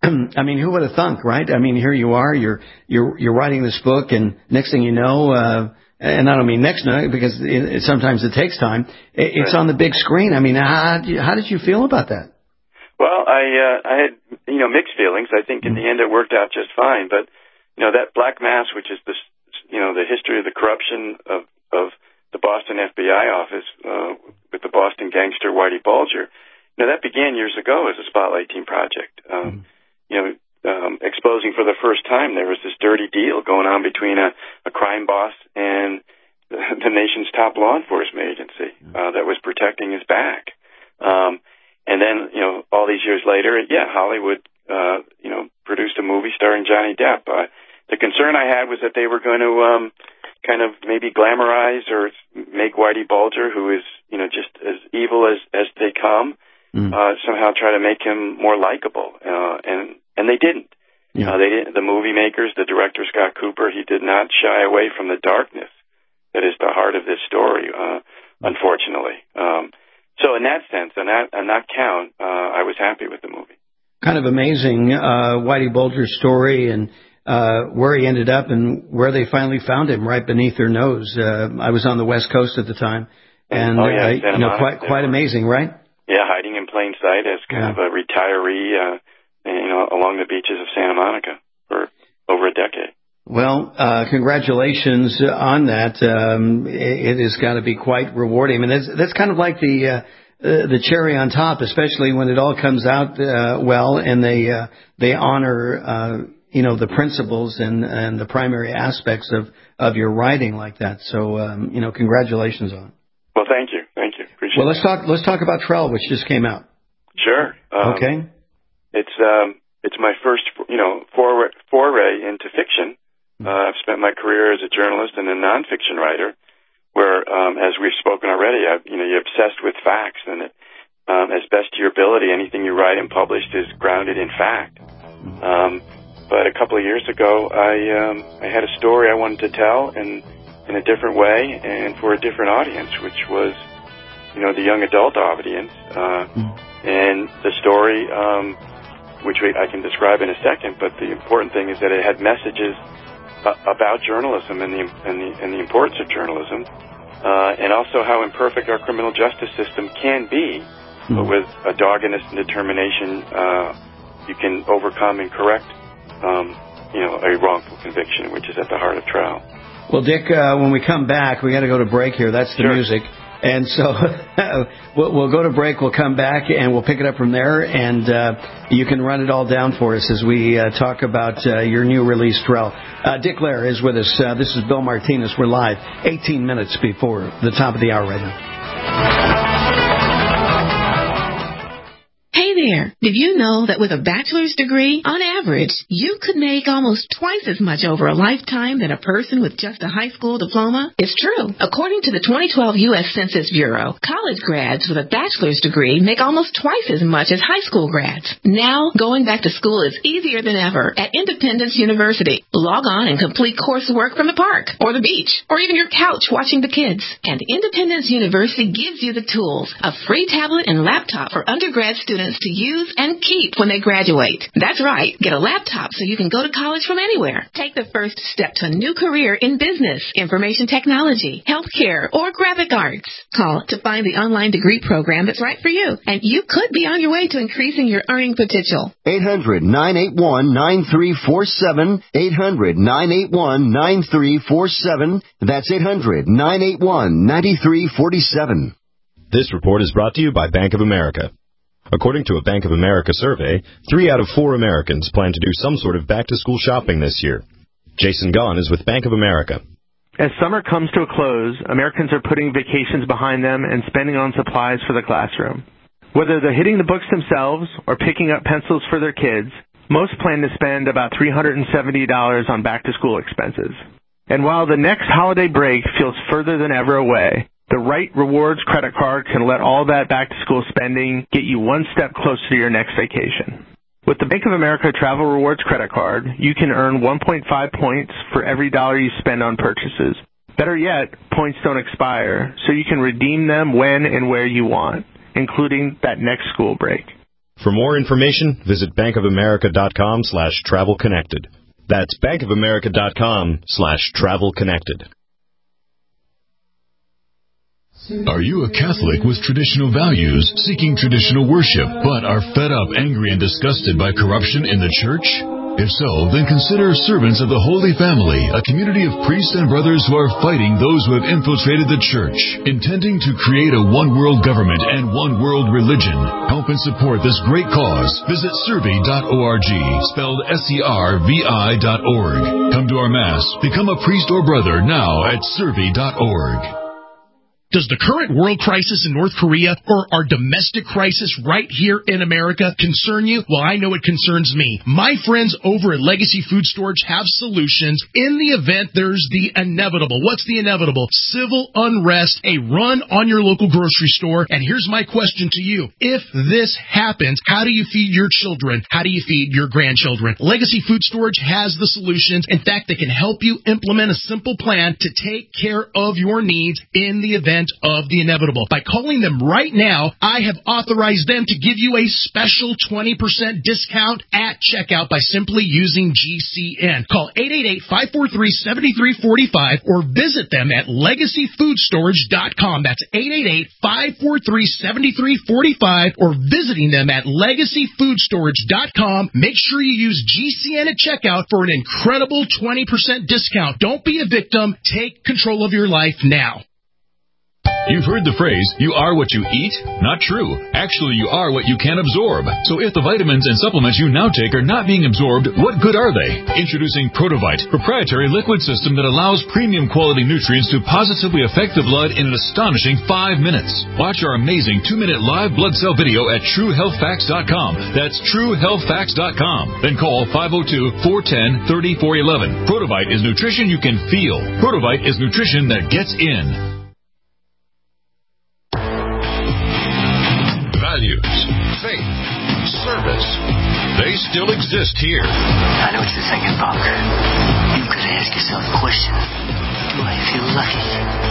I mean, who would have thunk, right? I mean, here you are, you're you're you're writing this book, and next thing you know, uh, and I don't mean next night because it, it, sometimes it takes time. It, it's Right. on the big screen. I mean, how did you, how did you feel about that? Well, I uh, I had you know mixed feelings. I think in the end it worked out just fine. But you know that Black Mass, which is this you know the history of the corruption of of the Boston F B I office uh, with the Boston gangster Whitey Bulger. You know that began years ago as a Spotlight Team project. Um, mm-hmm. You know, um, exposing for the first time there was this dirty deal going on between a, a crime boss and the, the nation's top law enforcement agency uh, that was protecting his back. Um, and then, you know, all these years later, yeah, Hollywood, uh, you know, produced a movie starring Johnny Depp. Uh, the concern I had was that they were going to um, kind of maybe glamorize or make Whitey Bulger, who is, you know, just as evil as, as they come, Mm. Uh, somehow try to make him more likable, uh, and and they didn't. Yeah. Uh, they didn't. The movie makers, the director Scott Cooper, he did not shy away from the darkness that is the heart of this story. Uh, unfortunately, um, so in that sense, on that on that count, uh, I was happy with the movie. Kind of amazing, uh, Whitey Bulger's story and uh, where he ended up and where they finally found him, right beneath their nose. Uh, I was on the West Coast at the time, and oh, yeah, uh, you know, quite quite amazing, right? Yeah, hiding in plain sight as kind yeah. of a retiree, uh, you know, along the beaches of Santa Monica for over a decade. Well, uh, congratulations on that. Um, it, it has got to be quite rewarding. I mean, that's, that's kind of like the, uh, uh, the cherry on top, especially when it all comes out, uh, well and they, uh, they honor, uh, you know, the principles and, and the primary aspects of, of your writing like that. So, um, you know, congratulations on it. Well, thank you. Thank you. Appreciate well, let's that. talk, let's talk about Trell, which just came out. Sure. Um, okay. It's, um, it's my first, you know, foray, foray into fiction. Uh, I've spent my career as a journalist and a nonfiction writer where, um, as we've spoken already, I, you know, you're obsessed with facts and it, um, as best to your ability, anything you write and published is grounded in fact. Um, but a couple of years ago, I, um, I had a story I wanted to tell and in a different way and for a different audience, which was, you know, the young adult audience. Uh, and the story, um, which we, I can describe in a second, but the important thing is that it had messages uh, about journalism and the, and the, and the importance of journalism, uh, and also how imperfect our criminal justice system can be, mm-hmm. but with a doggedness and determination, uh, you can overcome and correct, um, you know, a wrongful conviction, which is at the heart of trial. Well, Dick, uh, when we come back, we got to go to break here. That's the sure. music. And so we'll, we'll go to break. We'll come back and we'll pick it up from there. And uh, you can run it all down for us as we uh, talk about uh, your new release, Trell. Uh, Dick Lair is with us. Uh, this is Bill Martinez. We're live eighteen minutes before the top of the hour right now. Hey there, did you know that with a bachelor's degree, on average, you could make almost twice as much over a lifetime than a person with just a high school diploma? It's true. According to the twenty twelve U S Census Bureau, college grads with a bachelor's degree make almost twice as much as high school grads. Now, going back to school is easier than ever at Independence University. Log on and complete coursework from the park, or the beach, or even your couch watching the kids. And Independence University gives you the tools, a free tablet and laptop for undergrad students to use and keep when they graduate. That's right. Get a laptop so you can go to college from anywhere. Take the first step to a new career in business, information technology, healthcare, or graphic arts. Call to find the online degree program that's right for you, and you could be on your way to increasing your earning potential. eight hundred, nine eight one, nine three four seven. eight hundred, nine eight one, nine three four seven. That's eight hundred, nine eight one, nine three four seven. This report is brought to you by Bank of America. According to a Bank of America survey, three out of four Americans plan to do some sort of back-to-school shopping this year. Jason Gahn is with Bank of America. As summer comes to a close, Americans are putting vacations behind them and spending on supplies for the classroom. Whether they're hitting the books themselves or picking up pencils for their kids, most plan to spend about three hundred seventy dollars on back-to-school expenses. And while the next holiday break feels further than ever away, the Right Rewards credit card can let all that back-to-school spending get you one step closer to your next vacation. With the Bank of America Travel Rewards credit card, you can earn one point five points for every dollar you spend on purchases. Better yet, points don't expire, so you can redeem them when and where you want, including that next school break. For more information, visit bankofamerica.com slash travel connected. That's bankofamerica.com slash travel connected. Are you a Catholic with traditional values, seeking traditional worship, but are fed up, angry, and disgusted by corruption in the church? If so, then consider Servants of the Holy Family, a community of priests and brothers who are fighting those who have infiltrated the church, intending to create a one-world government and one-world religion. Help and support this great cause. Visit servi dot org, spelled S E R V I dot org. Come to our Mass. Become a priest or brother now at servi dot org. Does the current world crisis in North Korea or our domestic crisis right here in America concern you? Well, I know it concerns me. My friends over at Legacy Food Storage have solutions in the event there's the inevitable. What's the inevitable? Civil unrest, a run on your local grocery store. And here's my question to you. If this happens, how do you feed your children? How do you feed your grandchildren? Legacy Food Storage has the solutions. In fact, they can help you implement a simple plan to take care of your needs in the event of the inevitable. By calling them right now, I have authorized them to give you a special twenty percent discount at checkout by simply using G C N. Call eight eight eight, five four three, seven three four five or visit them at legacy food storage dot com. That's eight eight eight, five four three, seven three four five or visiting them at legacy food storage dot com. Make sure you use G C N at checkout for an incredible twenty percent discount. Don't be a victim. Take control of your life now. You've heard the phrase, you are what you eat? Not true. Actually, you are what you can absorb. So if the vitamins and supplements you now take are not being absorbed, what good are they? Introducing Protovite, proprietary liquid system that allows premium quality nutrients to positively affect the blood in an astonishing five minutes. Watch our amazing two-minute live blood cell video at true health facts dot com. That's true health facts dot com. Then call five oh two, four one oh, three four one one. Protovite is nutrition you can feel. Protovite is nutrition that gets in. Values, faith, service, they still exist here. I know what you're thinking, Bunker. You could ask yourself a question. Do I feel lucky?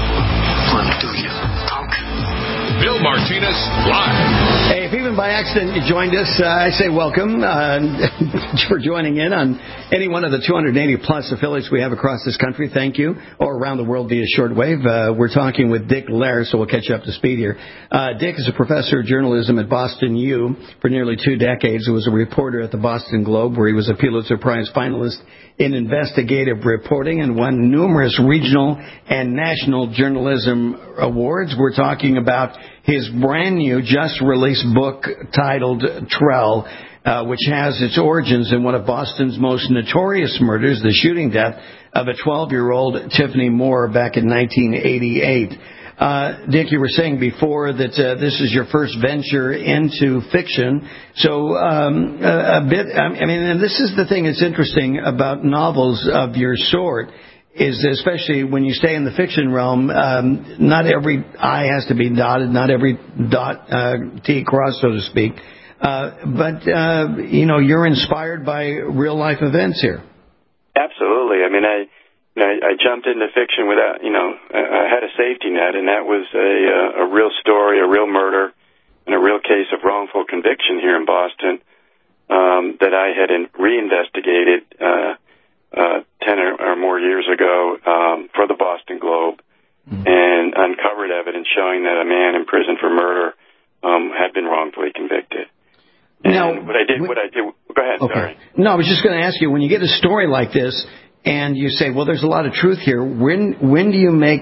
Well, do you, punk? Bill Martinez, live. Hey, if even by accident you joined us, uh, I say welcome uh, for joining in on any one of the two hundred eighty plus affiliates we have across this country. Thank you. Or around the world via shortwave. Uh, we're talking with Dick Lair, so we'll catch you up to speed here. Uh, Dick is a professor of journalism at Boston U for nearly two decades. He was a reporter at the Boston Globe, where he was a Pulitzer Prize finalist in investigative reporting and won numerous regional and national journalism awards. We're talking about his brand new, just released book titled Trell, uh, which has its origins in one of Boston's most notorious murders, the shooting death of a twelve-year-old Tiffany Moore back in nineteen eighty-eight. Uh, Dick, you were saying before that uh, this is your first venture into fiction. So um, a, a bit, I mean, and this is the thing that's interesting about novels of your sort, is especially when you stay in the fiction realm, um, not every I has to be dotted, not every dot uh, T crossed, so to speak. Uh, but, uh, you know, you're inspired by real-life events here. Absolutely. I mean, I... You know, I, I jumped into fiction without, you know, I had a safety net, and that was a, a real story, a real murder, and a real case of wrongful conviction here in Boston um, that I had in, reinvestigated uh, uh, ten or, or more years ago um, for the Boston Globe, mm-hmm. and uncovered evidence showing that a man in prison for murder um, had been wrongfully convicted. And now, what I did, what I did, go ahead, okay. sorry. No, I was just going to ask you, when you get a story like this, and you say, well, there's a lot of truth here. When when do you make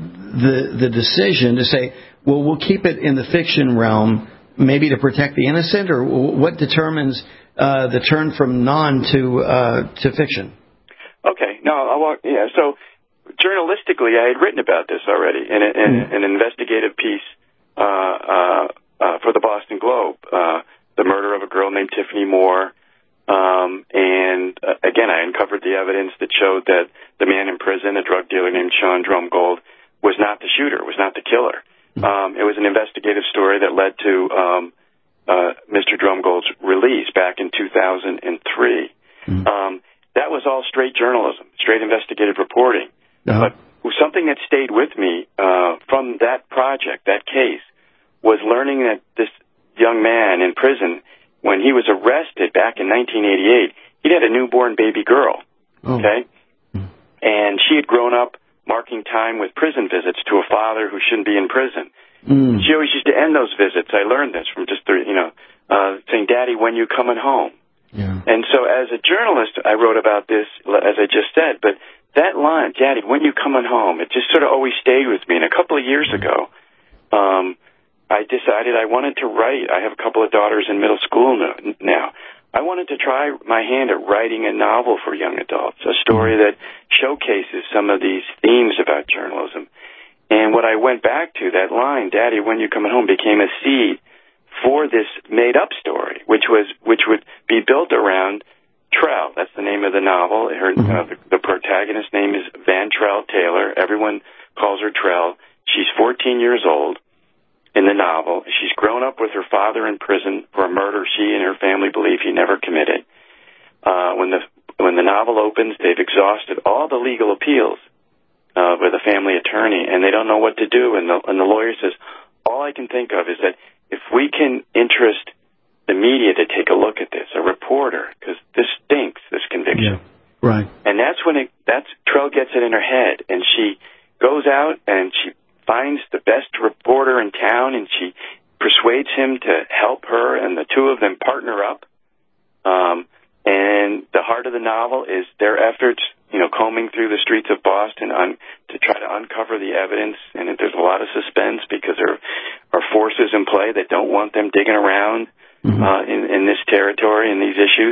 the the decision to say, well, we'll keep it in the fiction realm, maybe to protect the innocent, or what determines uh, the turn from non to uh, to fiction? Okay, no, I'll walk. Yeah, so journalistically, I had written about this already in, a, in mm. an investigative piece uh, uh, uh, for the Boston Globe, uh, the murder of a girl named Tiffany Moore. Um, and uh, again, I uncovered the evidence that showed that the man in prison, a drug dealer named Sean Drumgold, was not the shooter, was not the killer. Um, it was an investigative story that led to um, uh, Mister Drumgold's release back in two thousand three. Mm-hmm. Um, that was all straight journalism, straight investigative reporting. Uh-huh. But something that stayed with me uh, from that project, that case, was learning that this young man in prison when he was arrested back in nineteen eighty-eight, he'd had a newborn baby girl, oh. okay? And she had grown up marking time with prison visits to a father who shouldn't be in prison. Mm. She always used to end those visits. I learned this from just, the, you know, uh, saying, Daddy, when you coming home? Yeah. And so as a journalist, I wrote about this, as I just said, but that line, Daddy, when you coming home, it just sort of always stayed with me. And a couple of years ago, um, I decided I wanted to write. I have a couple of daughters in middle school now. I wanted to try my hand at writing a novel for young adults, a story that showcases some of these themes about journalism. And what I went back to, that line, Daddy, when you coming home, became a seed for this made-up story, which was which would be built around Trell. That's the name of the novel. Her, uh, the, the protagonist's name is Vantrell Taylor. Everyone calls her Trell. She's fourteen years old in the novel. She's grown up with her father in prison for a murder she and her family believe he never committed. Uh, when the when the novel opens, they've exhausted all the legal appeals Uh, with a family attorney, and they don't know what to do. And the, and the lawyer says, all I can think of is that if we can interest the media to take a look at this, a reporter, because this stinks, this conviction. Yeah. Right. And that's when it, that's, Trell gets it in her head, and she goes out and she finds the best reporter in town, and she persuades him to help her, and the two of them partner up. Um, and the heart of the novel is their efforts, you know, combing through the streets of Boston on, to try to uncover the evidence. And there's a lot of suspense because there are forces in play that don't want them digging around mm-hmm. uh, in, in this territory and these issues.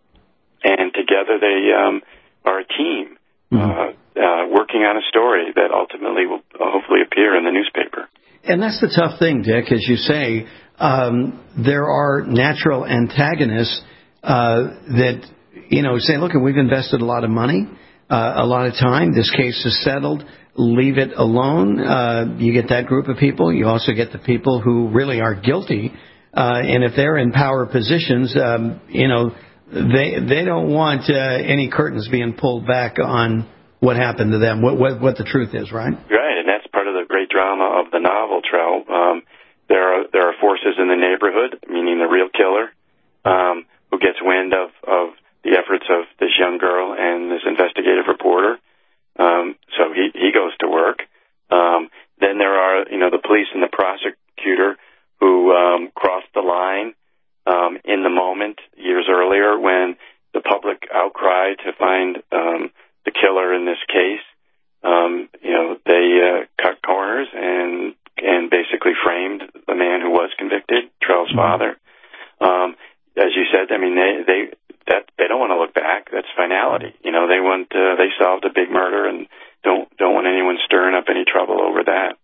And together they um, are a team mm-hmm. uh, uh, working on a story that ultimately will hopefully appear in the newspaper. And that's the tough thing, Dick, as you say. Um, there are natural antagonists uh, that, you know, say, look, we've invested a lot of money. Uh, a lot of time. This case is settled. Leave it alone. Uh, you get that group of people. You also get the people who really are guilty. Uh, and if they're in power positions, um, you know, they they don't want uh, any curtains being pulled back on what happened to them, what, what what the truth is, right? Right, and that's part of the great drama of the novel, Trell. Um, there are there are forces in the neighborhood, meaning the real killer, um, who gets wind of of the efforts of this young girl and this investigative reporter. Um, so he, he goes to work. Um, then there are, you know, the police and the prosecutor who um, crossed the line um, in the moment years earlier when the public outcry to find um, the killer in this case. Um, you know, they uh, cut corners and and basically framed the man who was convicted, Trell's mm-hmm. father. Um, as you said, I mean, they... they That they don't want to look back. That's finality. You know, they want uh, they solved a big murder and don't don't want anyone stirring up any trouble over that.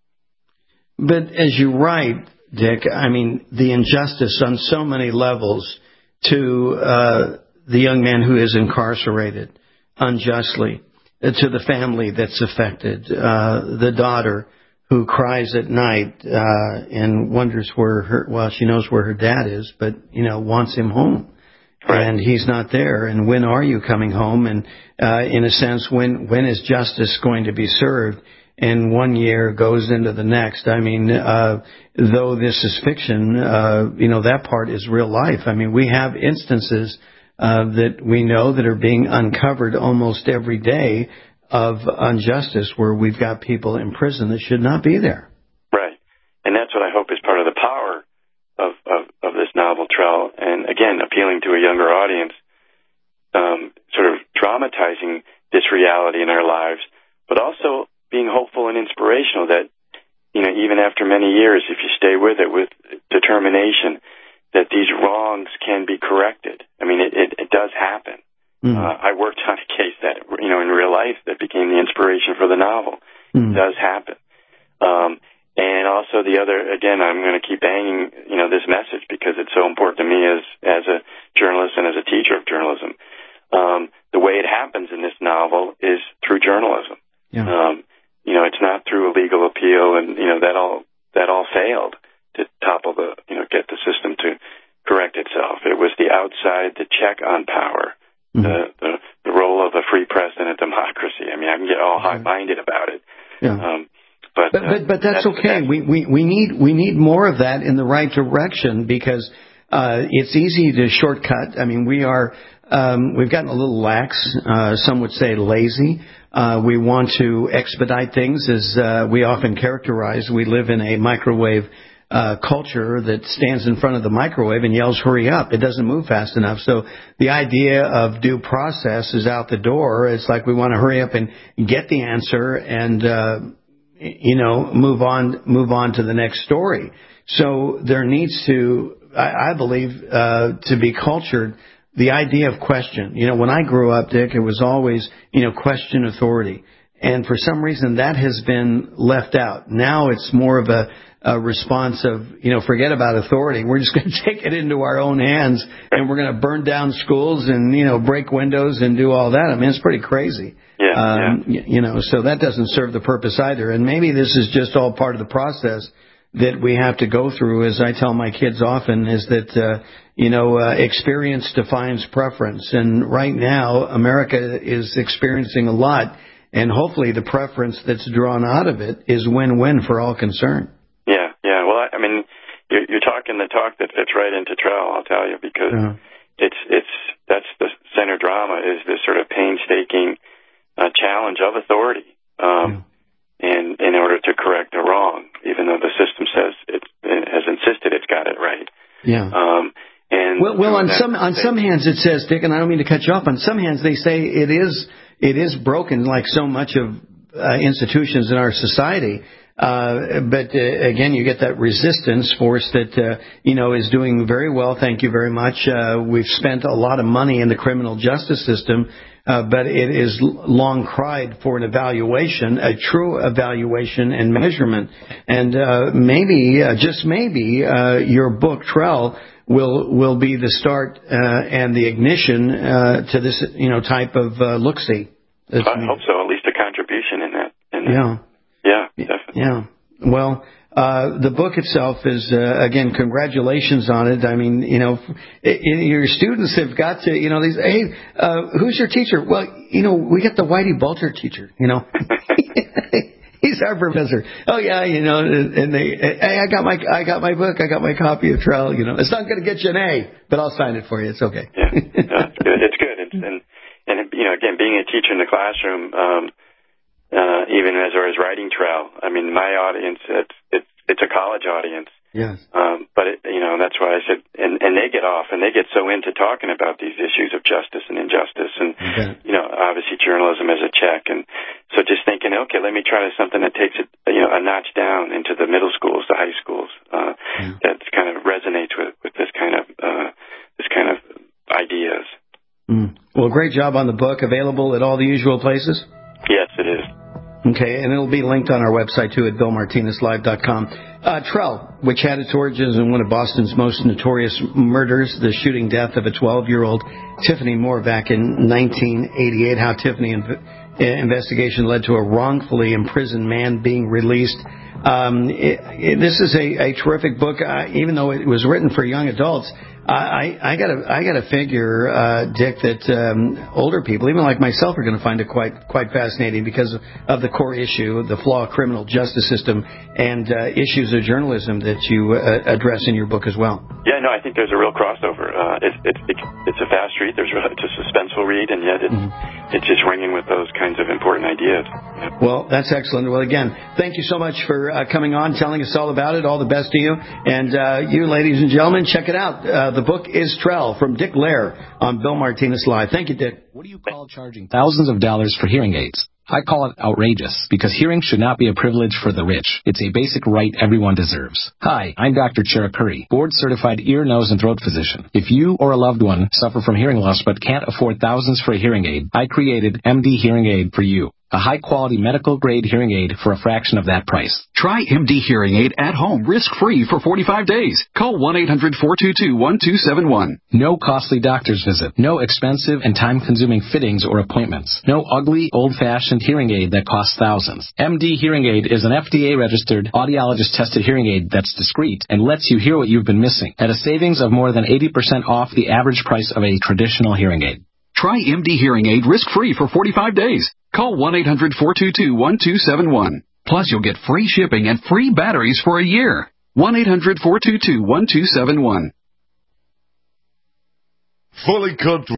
But as you write, Dick, I mean, the injustice on so many levels to uh, the young man who is incarcerated unjustly, uh, to the family that's affected, uh, the daughter who cries at night uh, and wonders where her well, she knows where her dad is, but you know wants him home. Right. And he's not there. And when are you coming home? And uh, in a sense, when when is justice going to be served? And one year goes into the next. I mean, uh, though this is fiction, uh, you know, that part is real life. I mean, we have instances uh, that we know that are being uncovered almost every day of injustice where we've got people in prison that should not be there. Right. And that's what I hope is part of the power of, of, of this novel, Trell, and again, appealing to a younger audience, um, sort of dramatizing this reality in our lives, but also being hopeful and inspirational that, you know, even after many years, if you stay with it with determination, that these wrongs can be corrected. I mean, it, it, it does happen. Mm. Uh, I worked on a case that, you know, in real life that became the inspiration for the novel. Mm. It does happen. Um, And also the other, again, I'm going to keep banging, you know, this message because it's so important to me as as a journalist and as a teacher of journalism. Um, the way it happens in this novel is through journalism. Yeah. Um, you know, it's not through a legal appeal, and you know that all that all failed to topple the, you know, get the system to correct itself. It was the outside, the check on power, mm-hmm. the, the the role of a free press in a democracy. I mean, I can get all high-minded about it. Yeah. Um, But, but, but that's, that's okay. We, we, we need we need more of that in the right direction because uh, it's easy to shortcut. I mean, we are, um, we've gotten a little lax. Uh, some would say lazy. Uh, we want to expedite things, as uh, we often characterize. We live in a microwave uh, culture that stands in front of the microwave and yells, hurry up. It doesn't move fast enough. So the idea of due process is out the door. It's like we want to hurry up and get the answer and, uh, you know, move on, move on to the next story. So there needs to, I, I believe, uh, to be cultured, the idea of question. You know, when I grew up, Dick, it was always, you know, question authority. And for some reason that has been left out. Now it's more of a, a response of, you know, forget about authority. We're just going to take it into our own hands and we're going to burn down schools and, you know, break windows and do all that. I mean, it's pretty crazy. Yeah, um, yeah. You know, so that doesn't serve the purpose either. And maybe this is just all part of the process that we have to go through, as I tell my kids often, is that, uh, you know, uh, experience defines preference. And right now, America is experiencing a lot. And hopefully the preference that's drawn out of it is win-win for all concerned. Yeah, yeah. Well, I, I mean, you're, you're talking the talk that fits right into Trell, I'll tell you, because Yeah. it's, it's, that's the center drama, is this sort of painstaking uh, challenge of authority. Um, And in order to correct a wrong, even though the system says it, it has insisted it's got it right. Yeah. Um, and well, well, on that, some on they, some hands it says, Dick, and I don't mean to cut you off. On some hands they say it is it is broken, like so much of uh, institutions in our society. Uh, but uh, again, you get that resistance force that uh, you know is doing very well. Thank you very much. Uh, we've spent a lot of money in the criminal justice system. Uh, but it is long cried for an evaluation, a true evaluation and measurement. And uh, maybe, uh, just maybe, uh, your book, Trell, will will be the start uh, and the ignition uh, to this, you know, type of uh, look-see. I hope so. At least a contribution in that. In that. Yeah. Yeah, definitely. Yeah. Well, Uh, the book itself is, uh, again, congratulations on it. I mean, you know, it, it, your students have got to, you know, these, hey, uh, who's your teacher? Well, you know, we got the Whitey Bulger teacher, you know. He's our professor. Oh, yeah, you know, and they, hey, I got my, I got my book. I got my copy of Trell, you know. It's not going to get you an A, but I'll sign it for you. It's okay. Yeah, yeah, it's good. It's good. It's, and, and, you know, again, being a teacher in the classroom, um, Uh, even as I was writing Trell, I mean, my audience, it's, it's, it's a college audience. Yes. Um, but, it, you know, that's why I said, and, and they get off and they get so into talking about these issues of justice and injustice and, okay. you know, obviously journalism as a check. And so just thinking, okay, let me try something that takes it, you know, a notch down into the middle schools, the high schools, uh, yeah. that kind of resonates with, with this kind of, uh, this kind of ideas. Mm. Well, great job on the book. Available at all the usual places? Yes, it is. Okay, and it'll be linked on our website, too, at bill martinez live dot com. Uh, Trell, which had its origins in one of Boston's most notorious murders, the shooting death of a twelve-year-old Tiffany Moore back in nineteen eighty-eight, how Tiffany inv- investigation led to a wrongfully imprisoned man being released. Um, it, it, this is a, a terrific book, uh, even though it was written for young adults. I, I gotta, I gotta figure, uh, Dick, that um, older people, even like myself, are going to find it quite, quite fascinating because of the core issue, the flawed criminal justice system, and uh, issues of journalism that you uh, address in your book as well. Yeah, no, I think there's a real crossover. Uh, it's, it's, it's a fast read. There's it's a suspenseful read, and yet it's, mm-hmm. it's just ringing with those kinds of important ideas. Yeah. Well, that's excellent. Well, again, thank you so much for uh, coming on, telling us all about it. All the best to you, and uh, you, ladies and gentlemen, check it out. Uh, The book is Trell from Dick Lair on Bill Martinez Live. Thank you, Dick. What do you call charging thousands of dollars for hearing aids? I call it outrageous, because hearing should not be a privilege for the rich. It's a basic right everyone deserves. Hi, I'm Doctor Cherukuri, board-certified ear, nose, and throat physician. If you or a loved one suffer from hearing loss but can't afford thousands for a hearing aid, I created M D Hearing Aid for you. A high-quality medical-grade hearing aid for a fraction of that price. Try M D Hearing Aid at home, risk-free for forty-five days. Call one eight hundred four two two one two seven one. No costly doctor's visit. No expensive and time-consuming fittings or appointments. No ugly, old-fashioned hearing aid that costs thousands. M D Hearing Aid is an F D A-registered, audiologist-tested hearing aid that's discreet and lets you hear what you've been missing at a savings of more than eighty percent off the average price of a traditional hearing aid. Try M D Hearing Aid risk-free for forty-five days. Call one eight hundred four two two one two seven one. Plus, you'll get free shipping and free batteries for a year. one eight hundred four two two one two seven one. Fully Cooked